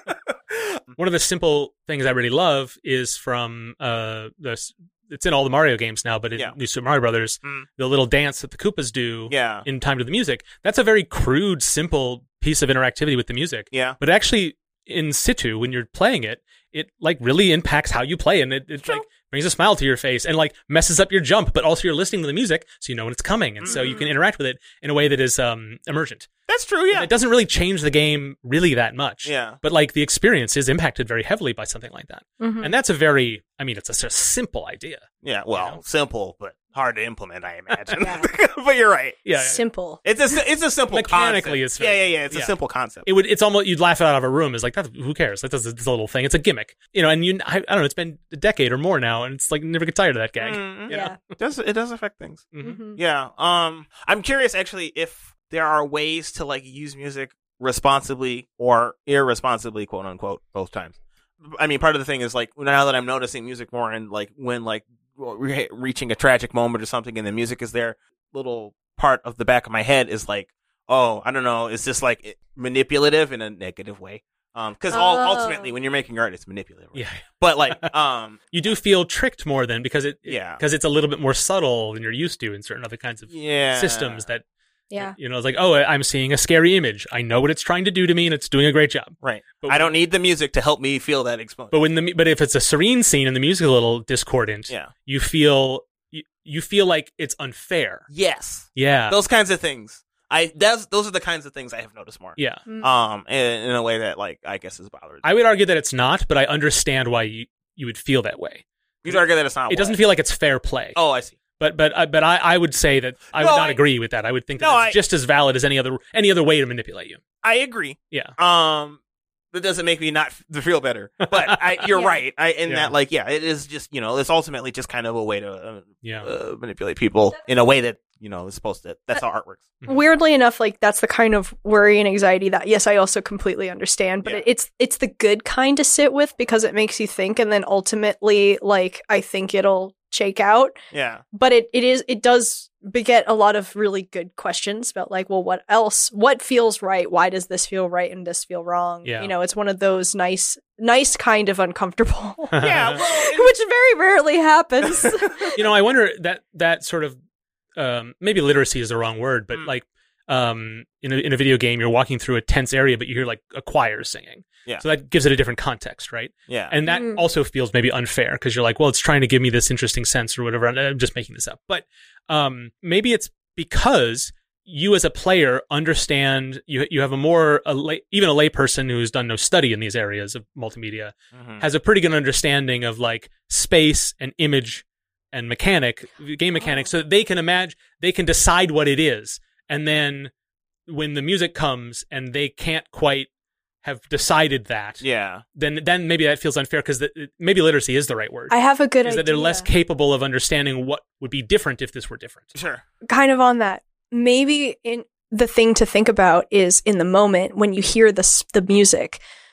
One of the simple things I really love is from uh this it's in all the Mario games now, but in
Yeah.
New Super Mario Brothers,
Mm.
the little dance that the Koopas do
yeah,
in time to the music. That's a very crude, simple piece of interactivity with the music.
yeah,
But actually, in situ, when you're playing it, it like really impacts how you play, and it, it
Sure.
like brings a smile to your face and like messes up your jump. But also, you're listening to the music, so you know when it's coming, and so you can interact with it in a way that is um emergent.
that's true. Yeah,
It doesn't really change the game really that much.
yeah,
But like the experience is impacted very heavily by something like that,
Mhm.
and that's a very, I mean, it's a, sort of simple idea.
yeah. Well,
You know?
simple but hard to implement, I imagine.
Yeah.
But you're right.
Yeah,
Simple.
It's a si- it's a simple
Mechanically,
concept.
it's
yeah,
very-
yeah, yeah. It's
yeah.
a simple concept.
It would. It's almost you'd laugh it out of a room. It's like that. Who cares? That does it's a little thing. It's a gimmick, you know. And you, I, I don't know. It's been a decade or more now, and it's like you never get tired of that gag.
Mm,
you
Yeah.
know?
It does it does affect things.
Mhm.
Mhm.
Yeah. Um I'm curious actually if there are ways to like use music responsibly or irresponsibly, quote unquote, both times. I mean, part of the thing is like now that I'm noticing music more and like when like re- reaching a tragic moment or something and the music is there, little part of the back of my head is like, oh, I don't know, is this like manipulative in a negative way? Um, because
Oh.
ultimately when you're making art, it's manipulative. Right?
Yeah,
But like, um,
you do feel tricked more then because it,
Yeah.
because it's a little bit more subtle than you're used to in certain other kinds of
yeah,
systems that
Yeah.
you know. It's like, oh, I'm seeing a scary image. I know what it's trying to do to me, and it's doing a great job.
right.
But
I don't need the music to help me feel that exposure.
But when the but if it's a serene scene and the music is a little discordant,
yeah.
you feel you, you feel like it's unfair.
Yes.
Yeah,
Those kinds of things. I that's those are the kinds of things I have noticed more.
yeah.
Mm.
Um, in, in a way that like I guess is bothered.
I would argue that it's not, but I understand why you, you would feel that way.
You'd argue that it's not.
It doesn't
what?
feel like it's fair play.
Oh, I see.
But but I- but I, I would say that I would
No,
not
I-
agree with that. I would think that
No,
it's
I-
just as valid as any other any other way to manipulate you.
I agree.
Yeah.
Um, that doesn't make me not f- feel better. But I, you're
Yeah.
right. I in
Yeah.
that like yeah, it is just you know it's ultimately just kind of a way to uh,
Yeah.
uh, manipulate people in a way that you know is supposed to. That's how art works.
Weirdly enough, like that's the kind of worry and anxiety that yes, I also completely understand, but
Yeah.
it, it's it's the good kind to sit with because it makes you think, and then ultimately, like I think it'll shake out.
Yeah.
But it it is it does beget a lot of really good questions about like, well, what else? What feels right? Why does this feel right and this feel wrong?
Yeah.
You know, it's one of those nice nice kind of uncomfortable,
Yeah. Well,
which very rarely happens.
You know, I wonder that that sort of um, maybe literacy is the wrong word, but
Mm.
like um, in a in a video game, you're walking through a tense area, but you hear like a choir singing.
Yeah.
So that gives it a different context, right?
yeah.
And that
Mm.
also feels maybe unfair because you're like, well, it's trying to give me this interesting sense or whatever. And I'm just making this up. But um, maybe it's because you as a player understand you you have a more a lay, even a layperson who's done no study in these areas of multimedia
Mhm.
has a pretty good understanding of like space and image and mechanic game mechanics, so that they can imagine they can decide what it is, and then when the music comes and they can't quite have decided that,
yeah.
then then maybe that feels unfair because maybe literacy is the right word.
I have a good
is
idea.
that they're less capable of understanding what would be different if this were different.
Sure.
Kind of on that. Maybe in the thing to think about is in the moment when you hear the s- the music,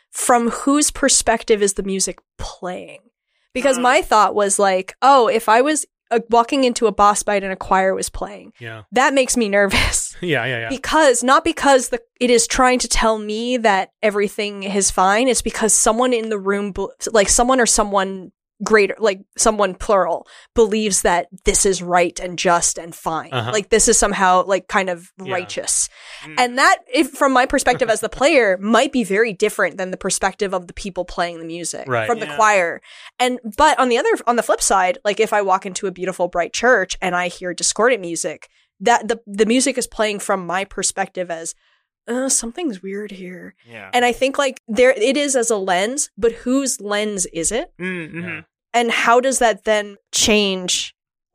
from whose perspective is the music playing? Because
Mm.
my thought was like, oh, if I was uh, walking into a boss fight and a choir was playing,
Yeah.
that makes me nervous.
Yeah, yeah, yeah.
Because, not because the it is trying to tell me that everything is fine, it's because someone in the room, be- like someone or someone greater, like someone plural, believes that this is right and just and fine.
Uh-huh.
Like this is somehow like kind of
Yeah.
righteous.
Mm.
And that, if from my perspective as the player, might be very different than the perspective of the people playing the music
Right.
from the
Yeah.
choir. And but on the other, on the flip side, like if I walk into a beautiful bright church and I hear discordant music, that the the music is playing from my perspective as uh, something's weird here.
Yeah.
And I think like there it is as a lens, but whose lens is it?
Mm-hmm.
Yeah.
And how does that then change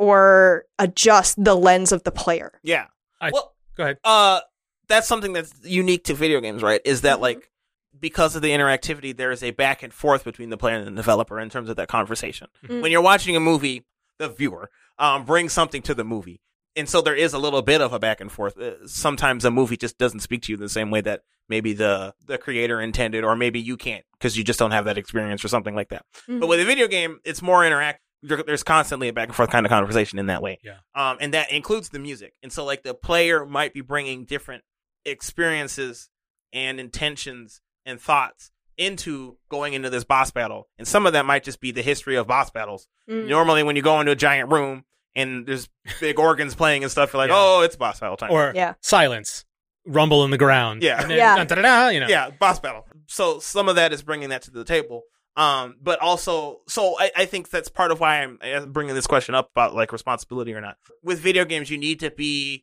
or adjust the lens of the player?
Yeah.
I-
well,
Go ahead.
uh, that's something that's unique to video games, right? Is that
Mhm.
like because of the interactivity, there is a back and forth between the player and the developer in terms of that conversation.
Mm.
When you're watching a movie, the viewer um, brings something to the movie. And so there is a little bit of a back and forth. Uh, sometimes a movie just doesn't speak to you the same way that maybe the, the creator intended, or maybe you can't because you just don't have that experience or something like that.
Mhm.
But with a video game, it's more interactive. There- There's constantly a back and forth kind of conversation in that way.
Yeah.
Um, and that includes the music. And so like the player might be bringing different experiences and intentions and thoughts into going into this boss battle. And some of that might just be the history of boss battles.
Mm.
Normally when you go into a giant room and there's big organs playing and stuff, you're like,
Yeah.
oh, it's boss battle time.
Or
Yeah.
silence, rumble in the ground.
Yeah.
And then
Yeah.
dun, dun, dun, dun, you know.
Yeah, boss battle. So some of that is bringing that to the table. Um, but also, so I, I think that's part of why I'm uh, bringing this question up about like responsibility or not. With video games, you need to be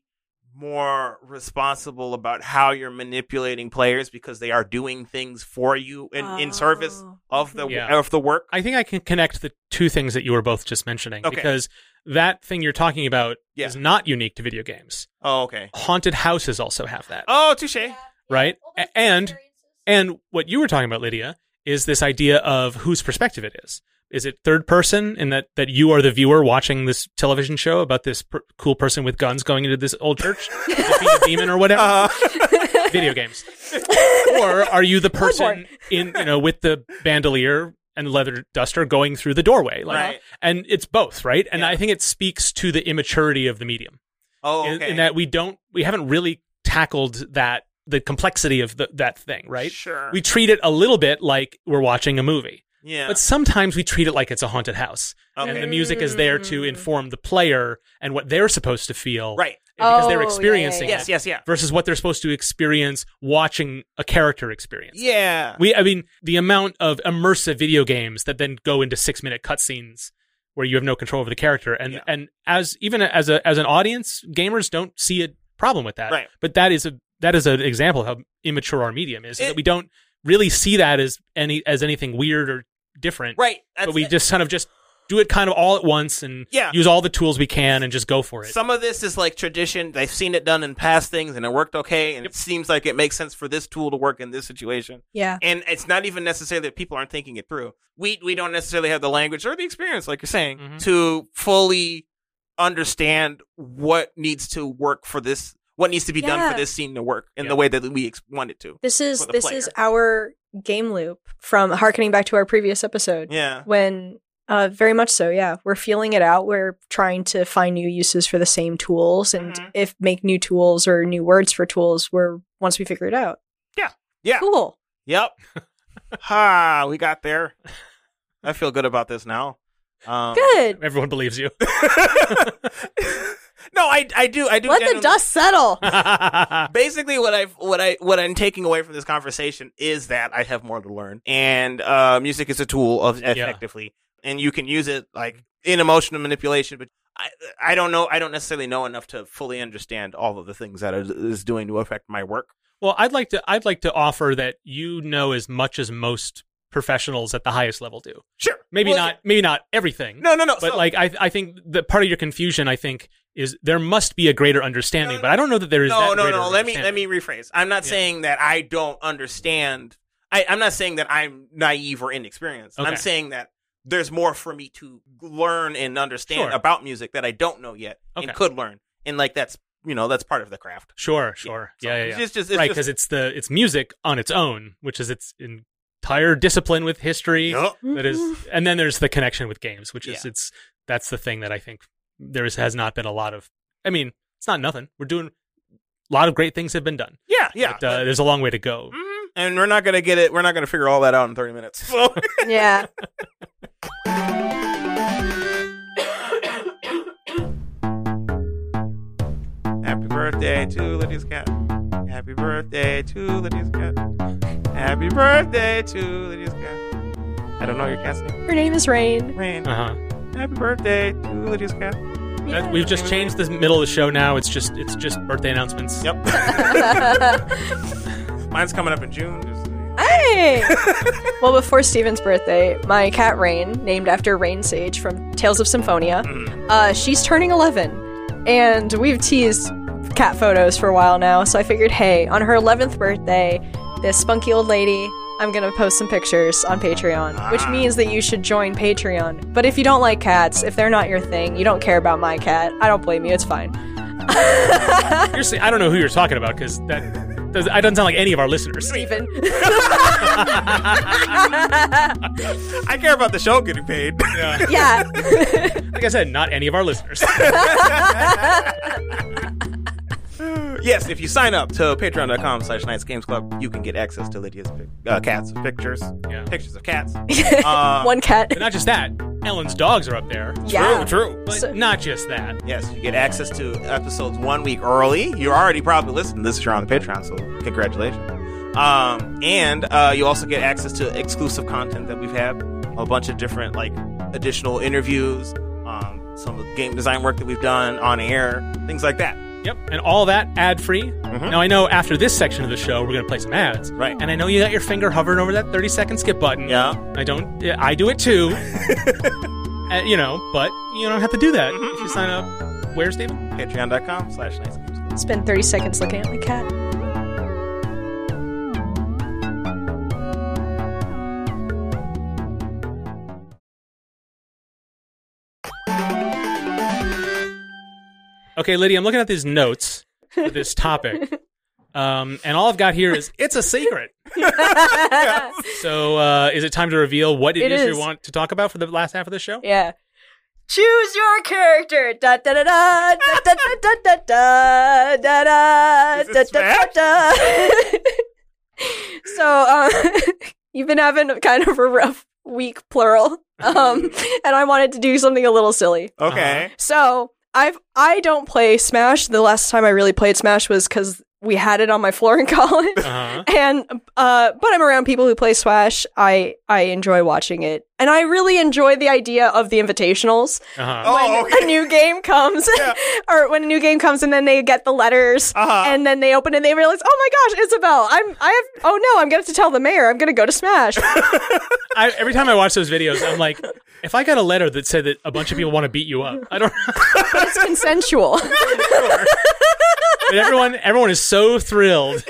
more responsible about how you're manipulating players because they are doing things for you in, in service
Oh.
of the
Yeah.
of the work.
I think I can connect the two things that you were both just mentioning
Okay.
because that thing you're talking about
Yeah.
is not unique to video games.
Oh, okay.
Haunted houses also have that,
Oh, touche.
right? A- And and what you were talking about, Lydia, is this idea of whose perspective it is. Is it third person in that, that you are the viewer watching this television show about this per- cool person with guns going into this old church to defeat a demon or whatever?
Uh,
Video games. Or are you the person in, you know, with the bandolier and leather duster going through the doorway? Like,
Right.
And it's both, right? And
Yeah.
I think it speaks to the immaturity of the medium
oh,
in,
okay.
in that we don't, we haven't really tackled that, the complexity of the, that thing, right?
Sure.
We treat it a little bit like we're watching a movie.
yeah.
But sometimes we treat it like it's a haunted house.
okay.
And the music is there to
Mm.
inform the player and what they're supposed to feel.
right.
Because
Oh,
they're
yeah,
experiencing
yeah,
Yes.
it
Yes. Yeah.
versus what they're supposed to experience watching a character experience.
Yeah.
We, I mean, the amount of immersive video games that then go into six minute cutscenes where you have no control over the character. And,
Yeah.
and as, even as a, as an audience, gamers don't see a problem with that.
Right.
But that is a, that is an example of how immature our medium is, is
It-
that we don't really see that as any, as anything weird or different.
Right.
But
That's-
we just kind of just do it kind of all at once and
Yeah.
use all the tools we can and just go for it.
Some of this is like tradition. They've seen it done in past things and it worked okay. And
Yep.
it seems like it makes sense for this tool to work in this situation.
Yeah.
And it's not even necessarily that people aren't thinking it through. We we don't necessarily have the language or the experience, like you're saying,
Mhm.
to fully understand what needs to work for this, what needs to be done
Yeah.
for this scene to work in
Yeah.
the way that we ex- want it to.
This is
For the
this
player.
is our game loop from harkening back to our previous episode.
Yeah.
When uh very much so, yeah. We're feeling it out. We're trying to find new uses for the same tools and
Mhm.
if make new tools or new words for tools we're once we figure it out.
Yeah.
Cool.
Yep. Ha, we got there. I feel good about this now. Um,
Good.
Everyone believes you.
no, I I do I do
Let the
genuinely-
dust settle.
Basically, what I what I what I'm taking away from this conversation is that I have more to learn, and uh, music is a tool of effectively, and you can use it like in emotional manipulation. But I I don't know I don't necessarily know enough to fully understand all of the things that it is doing to affect my work.
Well, I'd like to I'd like to offer that you know as much as most professionals at the highest level do.
Sure,
Maybe
Well,
not maybe not everything.
No, no, no.
But
so-
like I I think that part of your confusion I think is there must be a greater understanding,
No,
but I don't know that there is
no,
that
no,
greater
no. Let me let
understanding.
me rephrase. I'm not
Yeah.
saying that I don't understand. I, I'm not saying that I'm naive or inexperienced.
Okay.
I'm saying that there's more for me to learn and understand
Sure.
about music that I don't know yet
Okay.
and could learn. And like that's you know that's part of the craft.
Sure, sure.
So
Yeah, yeah,
it's
yeah.
just, just, it's
Right,
just-
because it's the it's music on its own, which is its in entire discipline with history.
Yup.
That is, and then there's the connection with games, which is
Yeah.
it's that's the thing that I think there is, has not been a lot of. I mean, it's not nothing. We're doing a lot of great things have been done.
Yeah, yeah.
But, uh, there's a long way to go.
Mhm. And we're not gonna get it. We're not gonna figure all that out in thirty minutes. So.
Yeah.
Happy birthday to Lydia's cat. Happy birthday to Lydia's cat. Happy birthday to Lydia's cat. I don't know your cat's name.
Her name is Rain.
Rain.
Uh huh.
Happy birthday to Lydia's cat.
Yeah.
We've just changed the middle of the show now. It's just it's just birthday announcements.
Yep. Mine's coming up in June. Just
Hey! Well, before Steven's birthday, my cat Rain, named after Rain Sage from Tales of Symphonia,
mm.
uh, she's turning eleven. And we've teased cat photos for a while now, so I figured, hey, on her eleventh birthday, this spunky old lady, I'm gonna post some pictures on Patreon,
Ah.
which means that you should join Patreon. But if you don't like cats, if they're not your thing, you don't care about my cat, I don't blame you, it's fine.
You're saying, I don't know who you're talking about because that does, that doesn't sound like any of our listeners.
Steven.
I care about the show getting paid.
Yeah.
Yeah.
Like I said, not any of our listeners.
Yes, if you sign up to patreon.com slash Nights Games Club, you can get access to Lydia's pic- uh, cats pictures.
Yeah.
Pictures of cats. Uh,
One cat.
But not just that, Ellen's dogs are up there.
Yeah.
True, true.
But
So-
not just that.
Yes, you get access to episodes one week early. You're already probably listening to this if you're on the Patreon, so congratulations. Um, and uh, you also get access to exclusive content that we've had, a bunch of different like additional interviews, um, some of the game design work that we've done on air, things like that.
Yep. And all that ad free.
Mhm.
Now, I know after this section of the show, we're going to play some ads.
Right.
And I know you got your finger hovering over that thirty second skip button.
Yeah.
I don't, yeah, I do it too. uh, you know, but you don't have to do that if you sign up. Where's David?
Patreon.com slash Nights Games Club.
Spend thirty seconds looking at my cat.
Okay, Lydia, I'm looking at these notes for this topic. Um, and all I've got here is it's a secret. So, uh, is it time to reveal what it
It
is,
is.
you want to talk about for the last half of the show?
Yeah. Choose your character. Da da da da da da da da da da da
Is
da
it
da da da. So, uh, you've been having kind of a rough week, plural. Um, and I wanted to do something a little silly.
Okay.
So I've I don't play Smash. The last time I really played Smash was because we had it on my floor in college.
Uh-huh.
And uh, but I'm around people who play Smash. I I enjoy watching it, and I really enjoy the idea of the invitationals.
Uh-huh.
Oh,
When
okay.
a new game comes,
Yeah.
or when a new game comes, and then they get the letters,
Uh-huh.
and then they open and they realize, oh my gosh, Isabel, I'm I have oh no, I'm gonna have to tell the mayor I'm gonna go to Smash.
I, every time I watch those videos, I'm like, if I got a letter that said that a bunch of people want to beat you up, I don't.
But it's consensual.
But everyone, everyone is so thrilled.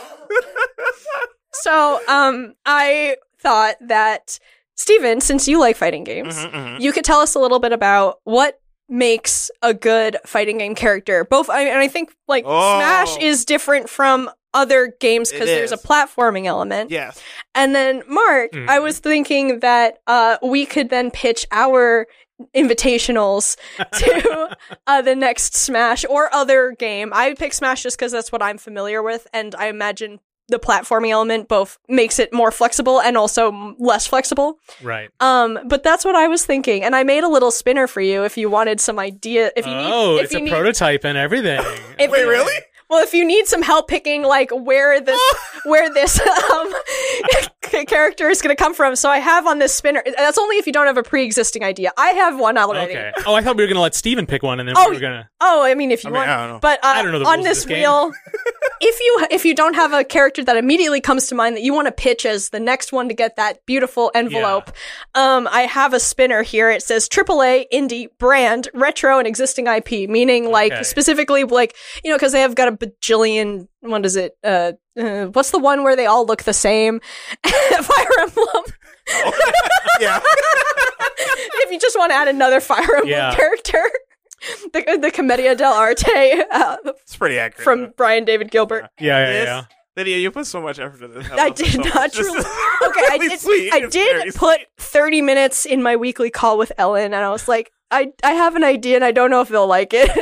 So, um, I thought that, Steven, since you like fighting games,
Mhm, mhm.
you could tell us a little bit about what makes a good fighting game character. Both, I, and I think, like,
Oh.
Smash is different from other games because
It
there's a
is.
platforming element.
Yes.
And then, Mark,
Mhm.
I was thinking that uh, we could then pitch our invitationals to uh, the next Smash or other game. I pick Smash just because that's what I'm familiar with, and I imagine the platforming element both makes it more flexible and also m- less flexible.
Right.
Um, but that's what I was thinking, and I made a little spinner for you if you wanted some idea. If you need,
Oh,
if
it's
you
a
need,
prototype and everything.
if
Wait,
you-
really?
Well, if you need some help picking like where this where this um c- character is going to come from, so I have on this spinner. That's only if you don't have a pre-existing idea. I have one already.
Okay. Oh, I thought we were going to let Steven pick one, and then
Oh,
we were going to.
Oh, I mean, if you
I mean,
want,
I don't know.
but uh,
I don't know the
on
rules of
this
this game.
wheel, if you if you don't have a character that immediately comes to mind that you want to pitch as the next one to get that beautiful envelope, um, I have a spinner here. It says triple A, indie, brand, retro, and existing I P, meaning like
Okay.
specifically like you know because they have got a bajillion. What is it? Uh, uh, what's the one where they all look the same? Fire Emblem.
Yeah.
If you just want to add another Fire Emblem
Yeah.
character, the the Commedia dell'arte uh,
It's pretty accurate.
from Brian David Gilbert.
Yeah, yeah,
this,
yeah.
Lydia, you put so much effort into this.
I
love this
did
so
not
much. This
truly.
is
Okay, I
really
did.
sweet.
I
It's very
did put
sweet.
thirty minutes in my weekly call with Ellen, and I was like, I I have an idea, and I don't know if they'll like it.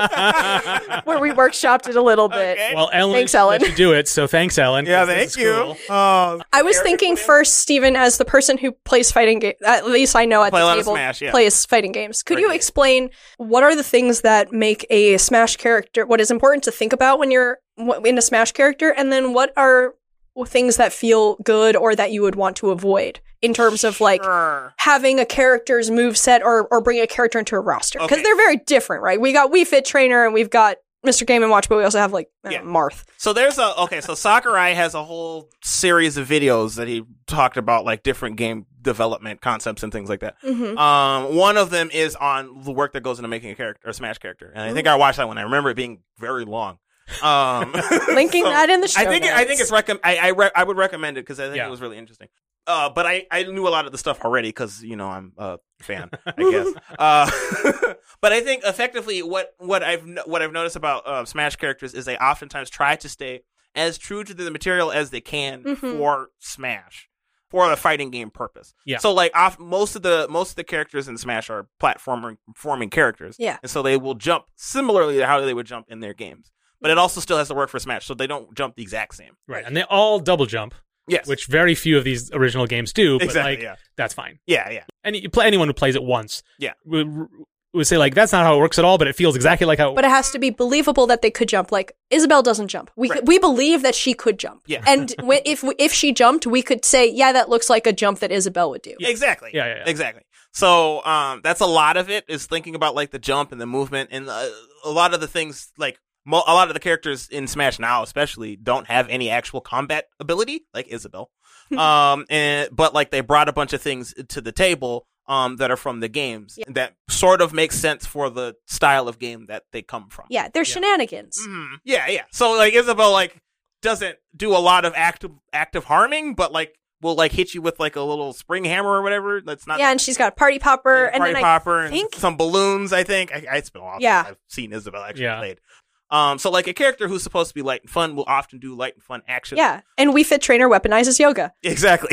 Where we workshopped it a little bit.
Okay.
Well, Ellen,
Thanks, Ellen.
let you do it. So thanks, Ellen.
Yeah,
'cause this
thank
is
you.
cool.
Oh,
I was
Eric,
thinking
William?
first, Steven, as the person who plays fighting games, at least I know at
Play a
the
lot of
table,
Smash, yeah.
plays fighting games. Could
Right.
you explain what are the things that make a Smash character, what is important to think about when you're w- in a Smash character, and then what are things that feel good or that you would want to avoid in terms of like
Sure.
having a character's moveset or, or bringing a character into a roster? Because
Okay.
they're very different, right? We got Wii Fit Trainer and we've got Mister Game and Watch, but we also have like uh,
Yeah.
Marth.
So there's a okay. So Sakurai has a whole series of videos that he talked about, like different game development concepts and things like that.
Mm-hmm.
Um, one of them is on the work that goes into making a character, a Smash character, and I think I watched that one. I remember it being very long. Um,
Linking
so
that in the show
I think I think
notes.
it's recomm- I I, re- I would recommend it because I think
Yeah.
it was really interesting. Uh, but I, I knew a lot of the stuff already because you know I'm a fan, I guess. uh, but I think effectively what what I've no- what I've noticed about uh, Smash characters is they oftentimes try to stay as true to the material as they can
Mhm.
for Smash, for the fighting game purpose.
Yeah.
So like off most of the most of the characters in Smash are platformer forming characters.
Yeah.
And so they will jump similarly to how they would jump in their games. But it also still has to work for Smash, so they don't jump the exact same.
Right. And they all double jump,
Yes.
which very few of these original games do, but
Exactly,
like
yeah.
that's fine.
Yeah, yeah.
Any play anyone who plays it once,
Yeah.
would, would say like that's not how it works at all, but it feels exactly like how.
But it has to be believable that they could jump. Like Isabelle doesn't jump. We
Right.
we believe that she could jump.
Yeah.
And w- if if she jumped, we could say, yeah, that looks like a jump that Isabelle would do.
Exactly.
Yeah, yeah, yeah.
Exactly. So um, that's a lot of it is thinking about like the jump and the movement and uh, a lot of the things like mo- a lot of the characters in Smash now, especially, don't have any actual combat ability like Isabelle. um, and but like they brought a bunch of things to the table um that are from the games
Yeah.
that sort of makes sense for the style of game that they come from.
Yeah, they're shenanigans.
Mhm. Yeah, yeah. So like Isabelle like doesn't do a lot of active active harming, but like will like hit you with like a little spring hammer or whatever. That's not
Yeah, and she's got a party popper, and
party
then
popper and
think-
some balloons. I think I, I it's been a while
Yeah.
since I've seen Isabelle actually
Yeah.
played. Um, so like a character who's supposed to be light and fun will often do light and fun
I
action.
yeah, and Wii Fit Trainer weaponizes yoga.
Exactly.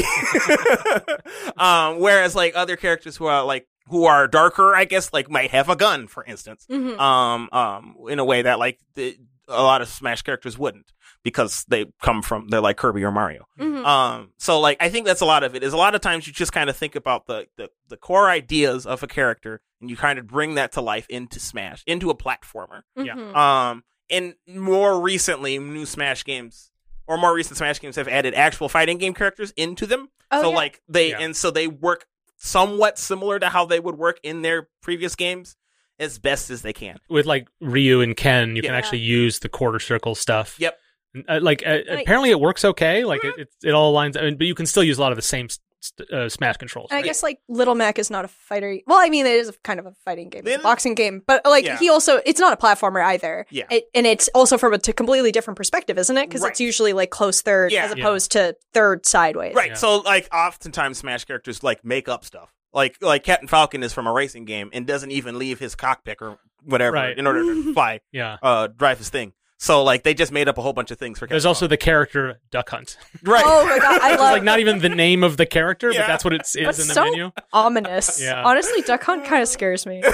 um, whereas like other characters who are like who are darker, I guess, like might have a gun, for instance.
Mhm.
Um, um, in a way that like the, a lot of Smash characters wouldn't because they come from they're like Kirby or Mario.
Mhm.
Um, so like I think that's a lot of it. Is a lot of times you just kind of think about the, the the core ideas of a character and you kind of bring that to life into Smash, into a platformer.
Yeah.
Mhm.
Um, and more recently, new Smash games or more recent Smash games have added actual fighting game characters into them.
Oh,
so
yeah.
like they
Yeah.
and so they work somewhat similar to how they would work in their previous games as best as they can.
with like Ryu and Ken, you can
Yeah.
actually use the quarter circle stuff.
Yep.
Uh, like uh,
I-
apparently it works okay. Like it, it, it all lines. I mean, but you can still use a lot of the same st- uh, Smash controls.
And I guess like Little Mac is not a fighter. Well, I mean, it is a kind of a fighting game, it's a
Then-
boxing game, but like
Yeah.
he also, it's not a platformer either.
Yeah.
It, and it's also from a t- completely different perspective, isn't it? Because
Right.
it's usually like close third
Yeah.
as opposed to third sideways.
Right.
Yeah.
So like oftentimes Smash characters like make up stuff. Like like Captain Falcon is from a racing game and doesn't even leave his cockpit or whatever
Right.
in order to fly,
Yeah.
uh, drive his thing. So like they just made up a whole bunch of things for. Captain
There's also
Falcon.
the character Duck Hunt.
right.
Oh my god, I
It's
love
like not even the name of the character,
Yeah.
but that's what it is
That's
in the
so
menu.
ominous.
Yeah.
Honestly, Duck Hunt kind of scares me.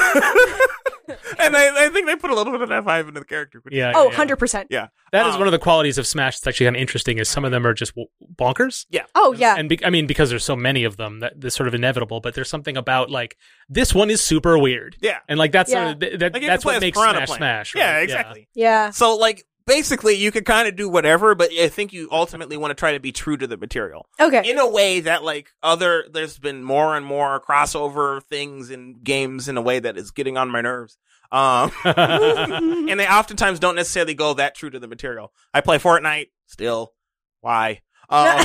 and I, I think they put a little bit of that vibe into the character. which-
Yeah.
Oh,
yeah.
one hundred percent.
Yeah.
That is
Um,
one of the qualities of Smash that's actually kind of interesting. Is some of them are just w- bonkers.
Oh, yeah.
And be- I mean, because there's so many of them, that that's sort of inevitable. But there's something about like this one is super weird,
Yeah.
and like that's
Yeah.
sort of, th- that,
Like you
that's
can play
what
as
makes
Piranha
Smash
Plant.
Smash.
Yeah,
right?
exactly.
yeah.
So like basically you can kind of do whatever, but I think you ultimately want to try to be true to the material.
Okay.
In a way that like other there's been more and more crossover things in games in a way that is getting on my nerves. Um and they oftentimes don't necessarily go that true to the material. I play Fortnite still. Why? Um,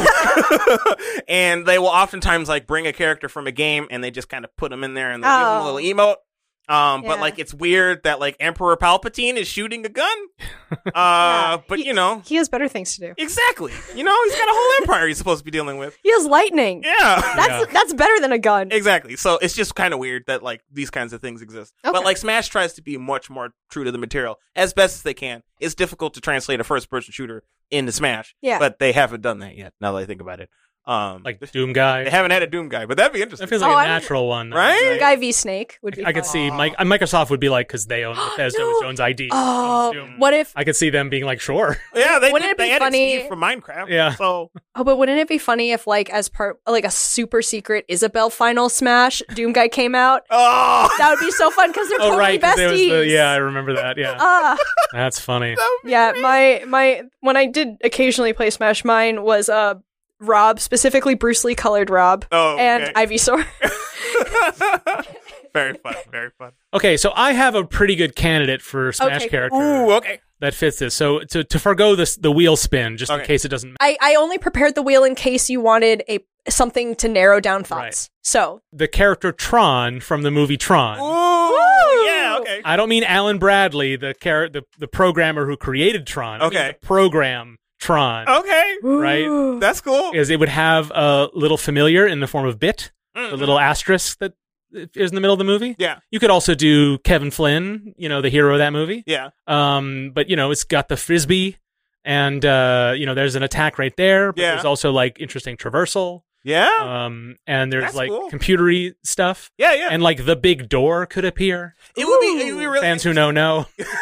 and they will oftentimes like bring a character from a game and they just kind of put them in there and they'll give them a
Oh.
little emote Um, but
Yeah.
like it's weird that like Emperor Palpatine is shooting a gun. Uh,
Yeah.
but
He-
you know,
He has better things to do.
exactly. You know, he's got a whole empire he's supposed to be dealing with.
He has lightning.
Yeah.
That's
Yeah.
that's better than a gun.
Exactly. So it's just kind of weird that like these kinds of things exist.
Okay.
But like Smash tries to be much more true to the material as best as they can. It's difficult to translate a first person shooter into Smash.
Yeah.
But they haven't done that yet, now that I think about it. Um
Like Doom Guy.
they haven't had a Doom guy, but that'd be
That
interesting.
feels like
Oh,
a
I would-
natural one.
Right?
Guy v Snake would be.
I could
fun.
see Mike, uh, Microsoft would be like, because they own Bethesda,
No.
which owns I D.
Oh,
Doom.
what if?
I could see them being like, sure.
Yeah, they
Wouldn't
did,
it be
they added
funny-
Steve from Minecraft.
Yeah.
So
Oh, but wouldn't it be funny if, like, as part, like, a super secret Isabel final Smash, Doom Guy came out?
Oh
That would be so fun because they're
Oh,
totally
right. 'cause there was
besties.
the, yeah, I remember that. Yeah.
Ah,
That's funny.
yeah. My my when I did occasionally play Smash, mine was uh Rob, specifically Bruce Lee colored Rob,
Oh, okay.
and Ivysaur.
Very fun, very fun.
Okay, so I have a pretty good candidate for Smash
Okay.
character
Ooh, okay.
that fits this. So to, to forego this the wheel spin, just in
Okay.
case it doesn't.
I I only prepared the wheel in case you wanted a something to narrow down thoughts.
Right.
So
The character Tron from the movie Tron.
Ooh, yeah, okay.
I don't mean Alan Bradley, the char- the the programmer who created Tron. I mean
Okay.
the program Tron.
Okay,
Right?
Ooh.
that's cool.
Is it would have a little familiar in the form of Bit,
Mhm.
the little asterisk that is in the middle of the movie.
Yeah,
You could also do Kevin Flynn, you know, the hero of that movie.
yeah.
Um, but you know, it's got the frisbee, and uh, you know, there's an attack right there. But
Yeah.
there's also like interesting traversal.
Yeah,
Um, and there's
That's
like
cool.
computery stuff,
yeah, yeah.
and like the big door could appear.
it would be, it would be really.
Fans who know know.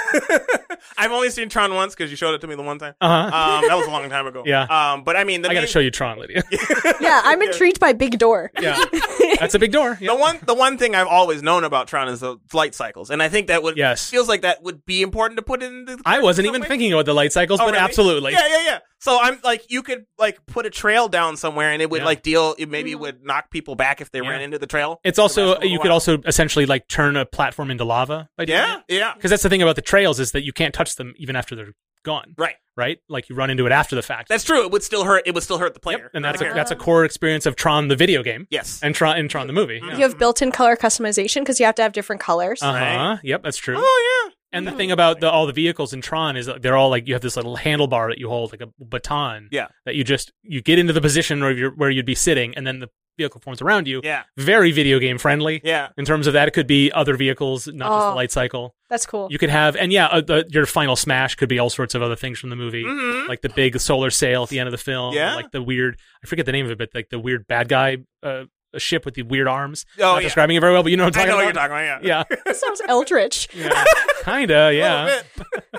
I've only seen Tron once because you showed it to me the one time.
Uh huh.
Um, that was a long time ago.
Yeah.
Um, but I mean, the
I got to
main-
show you Tron, Lydia.
Yeah, I'm intrigued by Big Door.
yeah, that's a big door. Yeah.
The one, the one thing I've always known about Tron is the light cycles, and I think that would
Yes.
feels like that would be important to put in. The
I wasn't even
somewhere.
thinking about the light cycles,
Oh,
but
really?
absolutely.
Yeah, yeah, yeah. So I'm like, you could like put a trail down somewhere, and it would
Yeah.
like deal. It maybe would knock people back if they
Yeah.
ran into the trail.
It's
The
also
rest of
you
the
could
while.
also essentially like turn a platform into lava. By doing
Yeah,
it.
yeah.
Because that's the thing about the trails is that you can't touch them even after they're gone,
Right.
right? Like you run into it after the fact.
That's true. It would still hurt. It would still hurt the player.
Yep. And that's
The
a,
character.
that's a core experience of Tron the video game
yes.
and Tron and Tron the movie.
You have built-in color customization because you have to have different colors.
Uh huh.
Right.
Yep, that's true.
Oh yeah.
And the thing about the, all the vehicles in Tron is that they're all like you have this little handlebar that you hold, like a baton.
Yeah.
That you just you get into the position where you're where you'd be sitting, and then the vehicle forms around you.
Yeah.
Very video game friendly.
Yeah.
In terms of that, it could be other vehicles, not just
Oh.
the light cycle.
That's cool.
You could have, and yeah, uh, the, your final smash could be all sorts of other things from the movie,
Mhm.
like the big solar sail at the end of the film, or
Yeah.
like the weird, I forget the name of it, but like the weird bad guy, uh, a ship with the weird arms.
Oh,
Not
yeah.
describing it very well, but you know what I'm
I
talking
know what you're
about.
talking about. Yeah.
Yeah,
That sounds eldritch.
yeah. kinda, yeah,
Little bit.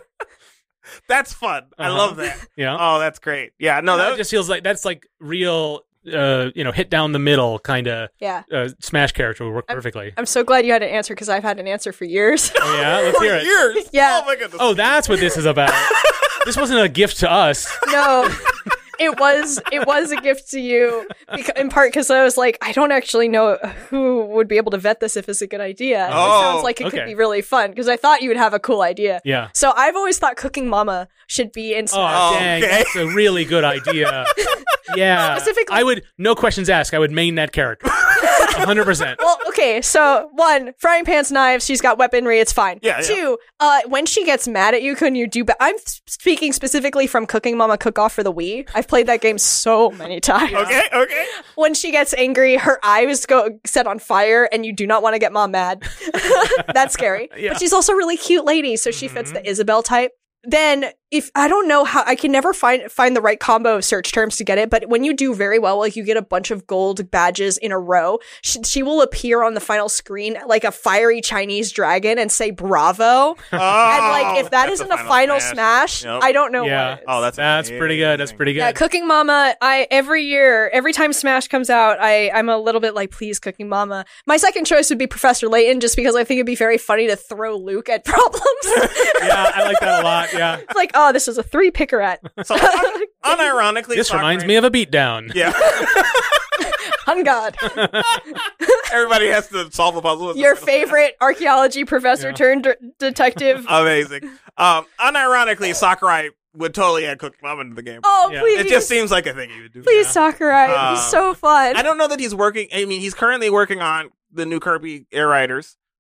That's fun. I
Uh-huh.
love that.
yeah.
Oh, that's great. Yeah. No,
that
that
just feels like that's like real, uh, you know, hit down the middle kind of
Yeah.
uh, smash character would work perfectly.
I'm so glad you had an answer because I've had an answer for years.
Oh yeah, let's
for
hear it.
years.
Yeah.
Oh my goodness.
Oh, that's what this is about. This wasn't a gift to us.
No. It was it was a gift to you, beca- in part because I was like, I don't actually know who would be able to vet this if it's a good idea.
Oh,
it sounds like it
okay.
could be really fun because I thought you would have a cool idea.
Yeah.
So I've always thought Cooking Mama should be in
Oh,
Smash.
Oh,
dang,
okay.
that's a really good idea. Yeah.
Specifically-
I would, no questions asked, I would main that character. one hundred percent.
Well, okay, so one, frying pans, knives, she's got weaponry, it's fine.
Yeah, yeah.
Two, uh, when she gets mad at you, can you do ba- I'm s- speaking specifically from Cooking Mama Cook Off for the Wii. I've played that game so many times.
Okay. Okay.
When she gets angry, her eyes go set on fire, and you do not want to get mom mad. That's scary.
Yeah.
But she's also a really cute lady, so she fits the Isabel type. Then, if I don't know how, I can never find find the right combo of search terms to get it. But when you do very well, like you get a bunch of gold badges in a row, she, she will appear on the final screen like a fiery Chinese dragon and say "Bravo."
Oh,
And like, if that
that's
isn't
the
a final smash,
Yep.
I don't know
Yeah.
what is.
Oh, that's
That's pretty good. That's
amazing.
pretty good.
Yeah, Cooking Mama, I every year, every time Smash comes out, I, I'm a little bit like, please, Cooking Mama. My second choice would be Professor Layton, just because I think it'd be very funny to throw Luke at problems.
Yeah, I like that a lot. Yeah.
It's like, oh, this is a three picker at.
So, un- unironically,
This
Sakurai-
reminds me of a beatdown.
Yeah.
On God.
Everybody has to solve a puzzle. with
Your
the-
favorite archaeology professor
Yeah.
turned de- detective.
Amazing. Um, unironically, Sakurai would totally add Cooking Mama into the game.
Oh,
Yeah.
please.
It just seems like a thing he would do.
Please,
Yeah.
Sakurai. It'd
Uh,
be so fun.
I don't know that he's working. I mean, he's currently working on the new Kirby Air Riders.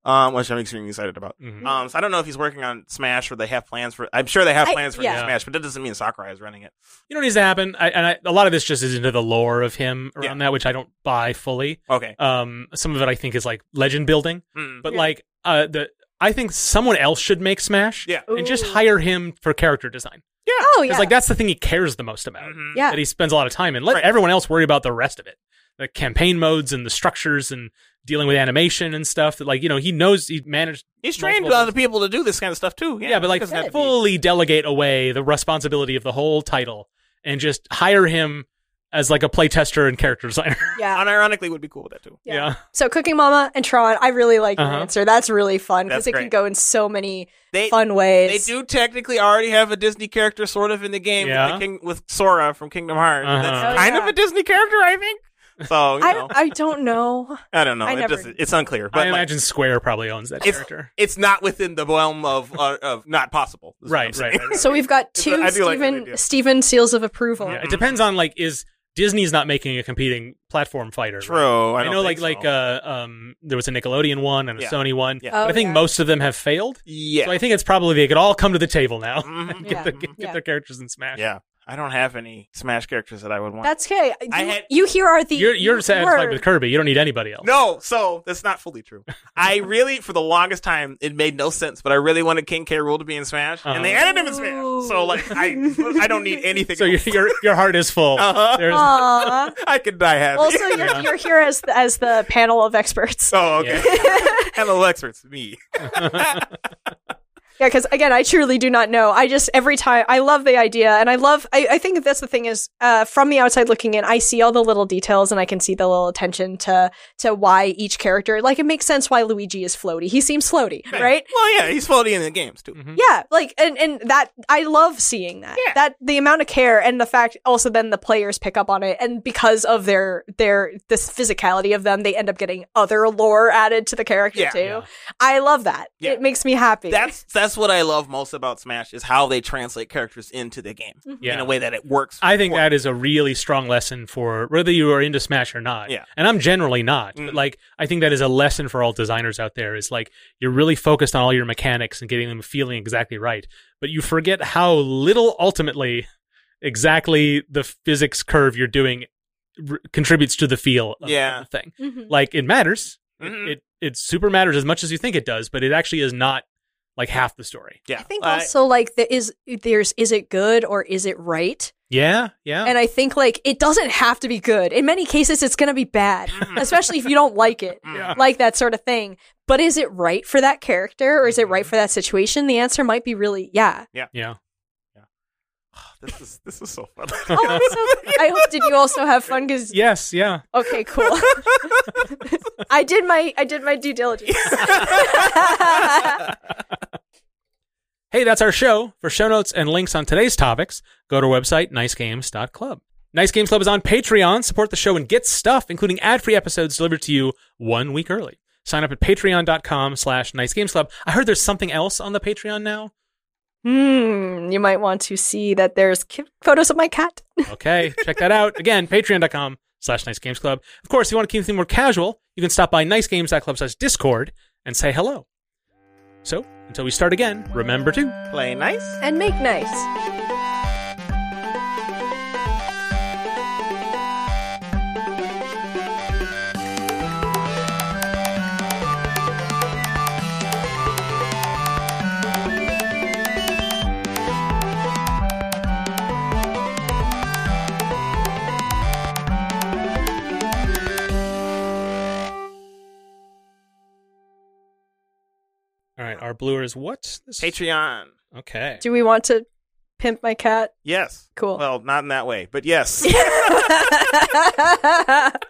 um, which I'm extremely excited about.
Mhm.
Um, so I don't know if he's working on Smash or they have plans for. I'm sure they have
I-
plans for
yeah.
Smash, but that doesn't mean Sakurai is running it.
You know what needs to happen? I, and I, a lot of this just is into the lore of him around that, which I don't buy fully.
Okay,
Um, some of it I think is like legend building,
Mm.
but
Yeah.
like uh, the I think someone else should make Smash.
Yeah.
and just
Ooh.
hire him for character design.
Oh
Because
yeah.
like that's the thing he cares the most about.
Mhm.
yeah.
That he spends a lot of time in. Let
Right.
everyone else worry about the rest of it, the campaign modes and the structures and dealing with animation and stuff. That like you know he knows he managed.
He's trained
multiple-
other people to do this kind of stuff too. Yeah,
Yeah, but like
doesn't have to be-
fully delegate away the responsibility of the whole title and just hire him as like a playtester and character designer.
Yeah.
unironically would be cool with that too.
Yeah.
So Cooking Mama and Tron, I really like your
Uh-huh.
answer. That's really fun because
That's
it can
great.
go in so many
They
fun
they
ways.
do technically already have a Disney character sort of in the game
Yeah.
with, the King, with Sora from Kingdom Hearts.
Uh-huh.
That's
Oh,
kind
yeah.
of a Disney character, I think. So you
I,
know,
I don't know.
I don't know.
I
it
never-
just, it's unclear. But
I
like,
imagine Square probably owns that
it's
character.
it's not within the realm of uh, of not possible. is what
Right,
I'm saying.
right, right.
So we've got two
I do like that
Steven,
idea.
Steven seals of approval.
Yeah, it depends on like is Disney's not making a competing platform fighter. right?
True. I,
I,
don't
know, like
think
like
so.
uh, um, there was a Nickelodeon one and a
Yeah.
Sony one.
Yeah.
But
Oh,
I think
yeah.
most of them have failed.
yeah.
So I think it's probably they could all come to the table now.
Mhm.
get
Yeah.
the, get,
Yeah.
get their characters in Smash.
Yeah. I don't have any Smash characters that I would want.
That's okay. You,
I had-
you here are the
You're you're satisfied
were-
with Kirby. You don't need anybody else.
No, so that's not fully true. I really, for the longest time, it made no sense, but I really wanted King K. Rool to be in Smash, and they
Uh-huh.
added him in Smash. So, like, I I don't need anything.
So your your your heart is full.
Uh-huh.
There's
Aw.
I could die happy.
Also, you're,
Yeah.
you're here as the, as the panel of experts.
oh, okay. Hello, experts, me.
Yeah, because again, I truly do not know. I just every time I love the idea, and I love. I, I think that's the thing is, uh, from the outside looking in, I see all the little details, and I can see the little attention to to why each character. Like it makes sense why Luigi is floaty. He seems floaty, right?
Well, yeah, he's floating in the games too.
Mhm.
Yeah, like and and that I love seeing that.
Yeah.
That the amount of care and the fact also then the players pick up on it, and because of their their this physicality of them, they end up getting other lore added to the character
Yeah.
too.
Yeah.
I love that.
Yeah.
It makes me happy.
That's that's what I love most about Smash is how they translate characters into the game
Yeah.
in a way that it works.
I think
for
that is a really strong lesson for whether you are into Smash or not.
Yeah.
And I'm generally not.
Mm.
But like I think that is a lesson for all designers out there is like you're really focused on all your mechanics and getting them feeling exactly right. But you forget how little ultimately exactly the physics curve you're doing r- contributes to the feel of,
Yeah.
of the thing.
Mhm.
Like it matters.
Mhm.
It, it it super matters as much as you think it does, but it actually is not like half the story.
Yeah,
I think
I-
also like there is there's is it good or is it right?
Yeah, yeah.
And I think like it doesn't have to be good. In many cases it's going to be bad,
Mhm.
especially if you don't like it.
Yeah.
Like that sort of thing. But is it right for that character or is it right for that situation? The answer might be really yeah.
yeah.
this is this is so fun.
Oh, I'm so, I hope did you also have fun cuz
Yes, yeah.
okay, cool. I did my I did my due diligence.
Hey, that's our show. For show notes and links on today's topics, go to our website, nice games dot club. Nice Games Club is on Patreon. Support the show and get stuff, including ad-free episodes delivered to you one week early. Sign up at patreon.com slash nicegamesclub. I heard there's something else on the Patreon now.
Hmm, you might want to see that there's ki- photos of my cat.
Okay, check that out. Again, patreon.com slash nicegamesclub. Of course, if you want to keep things more casual, you can stop by nicegames.club slash discord and say hello. So, until we start again, remember to...
Play nice.
And make nice.
All right, our bluer is what? This-
Patreon.
Okay.
Do we want to pimp my cat?
Yes.
Cool.
Well, not in that way, but yes.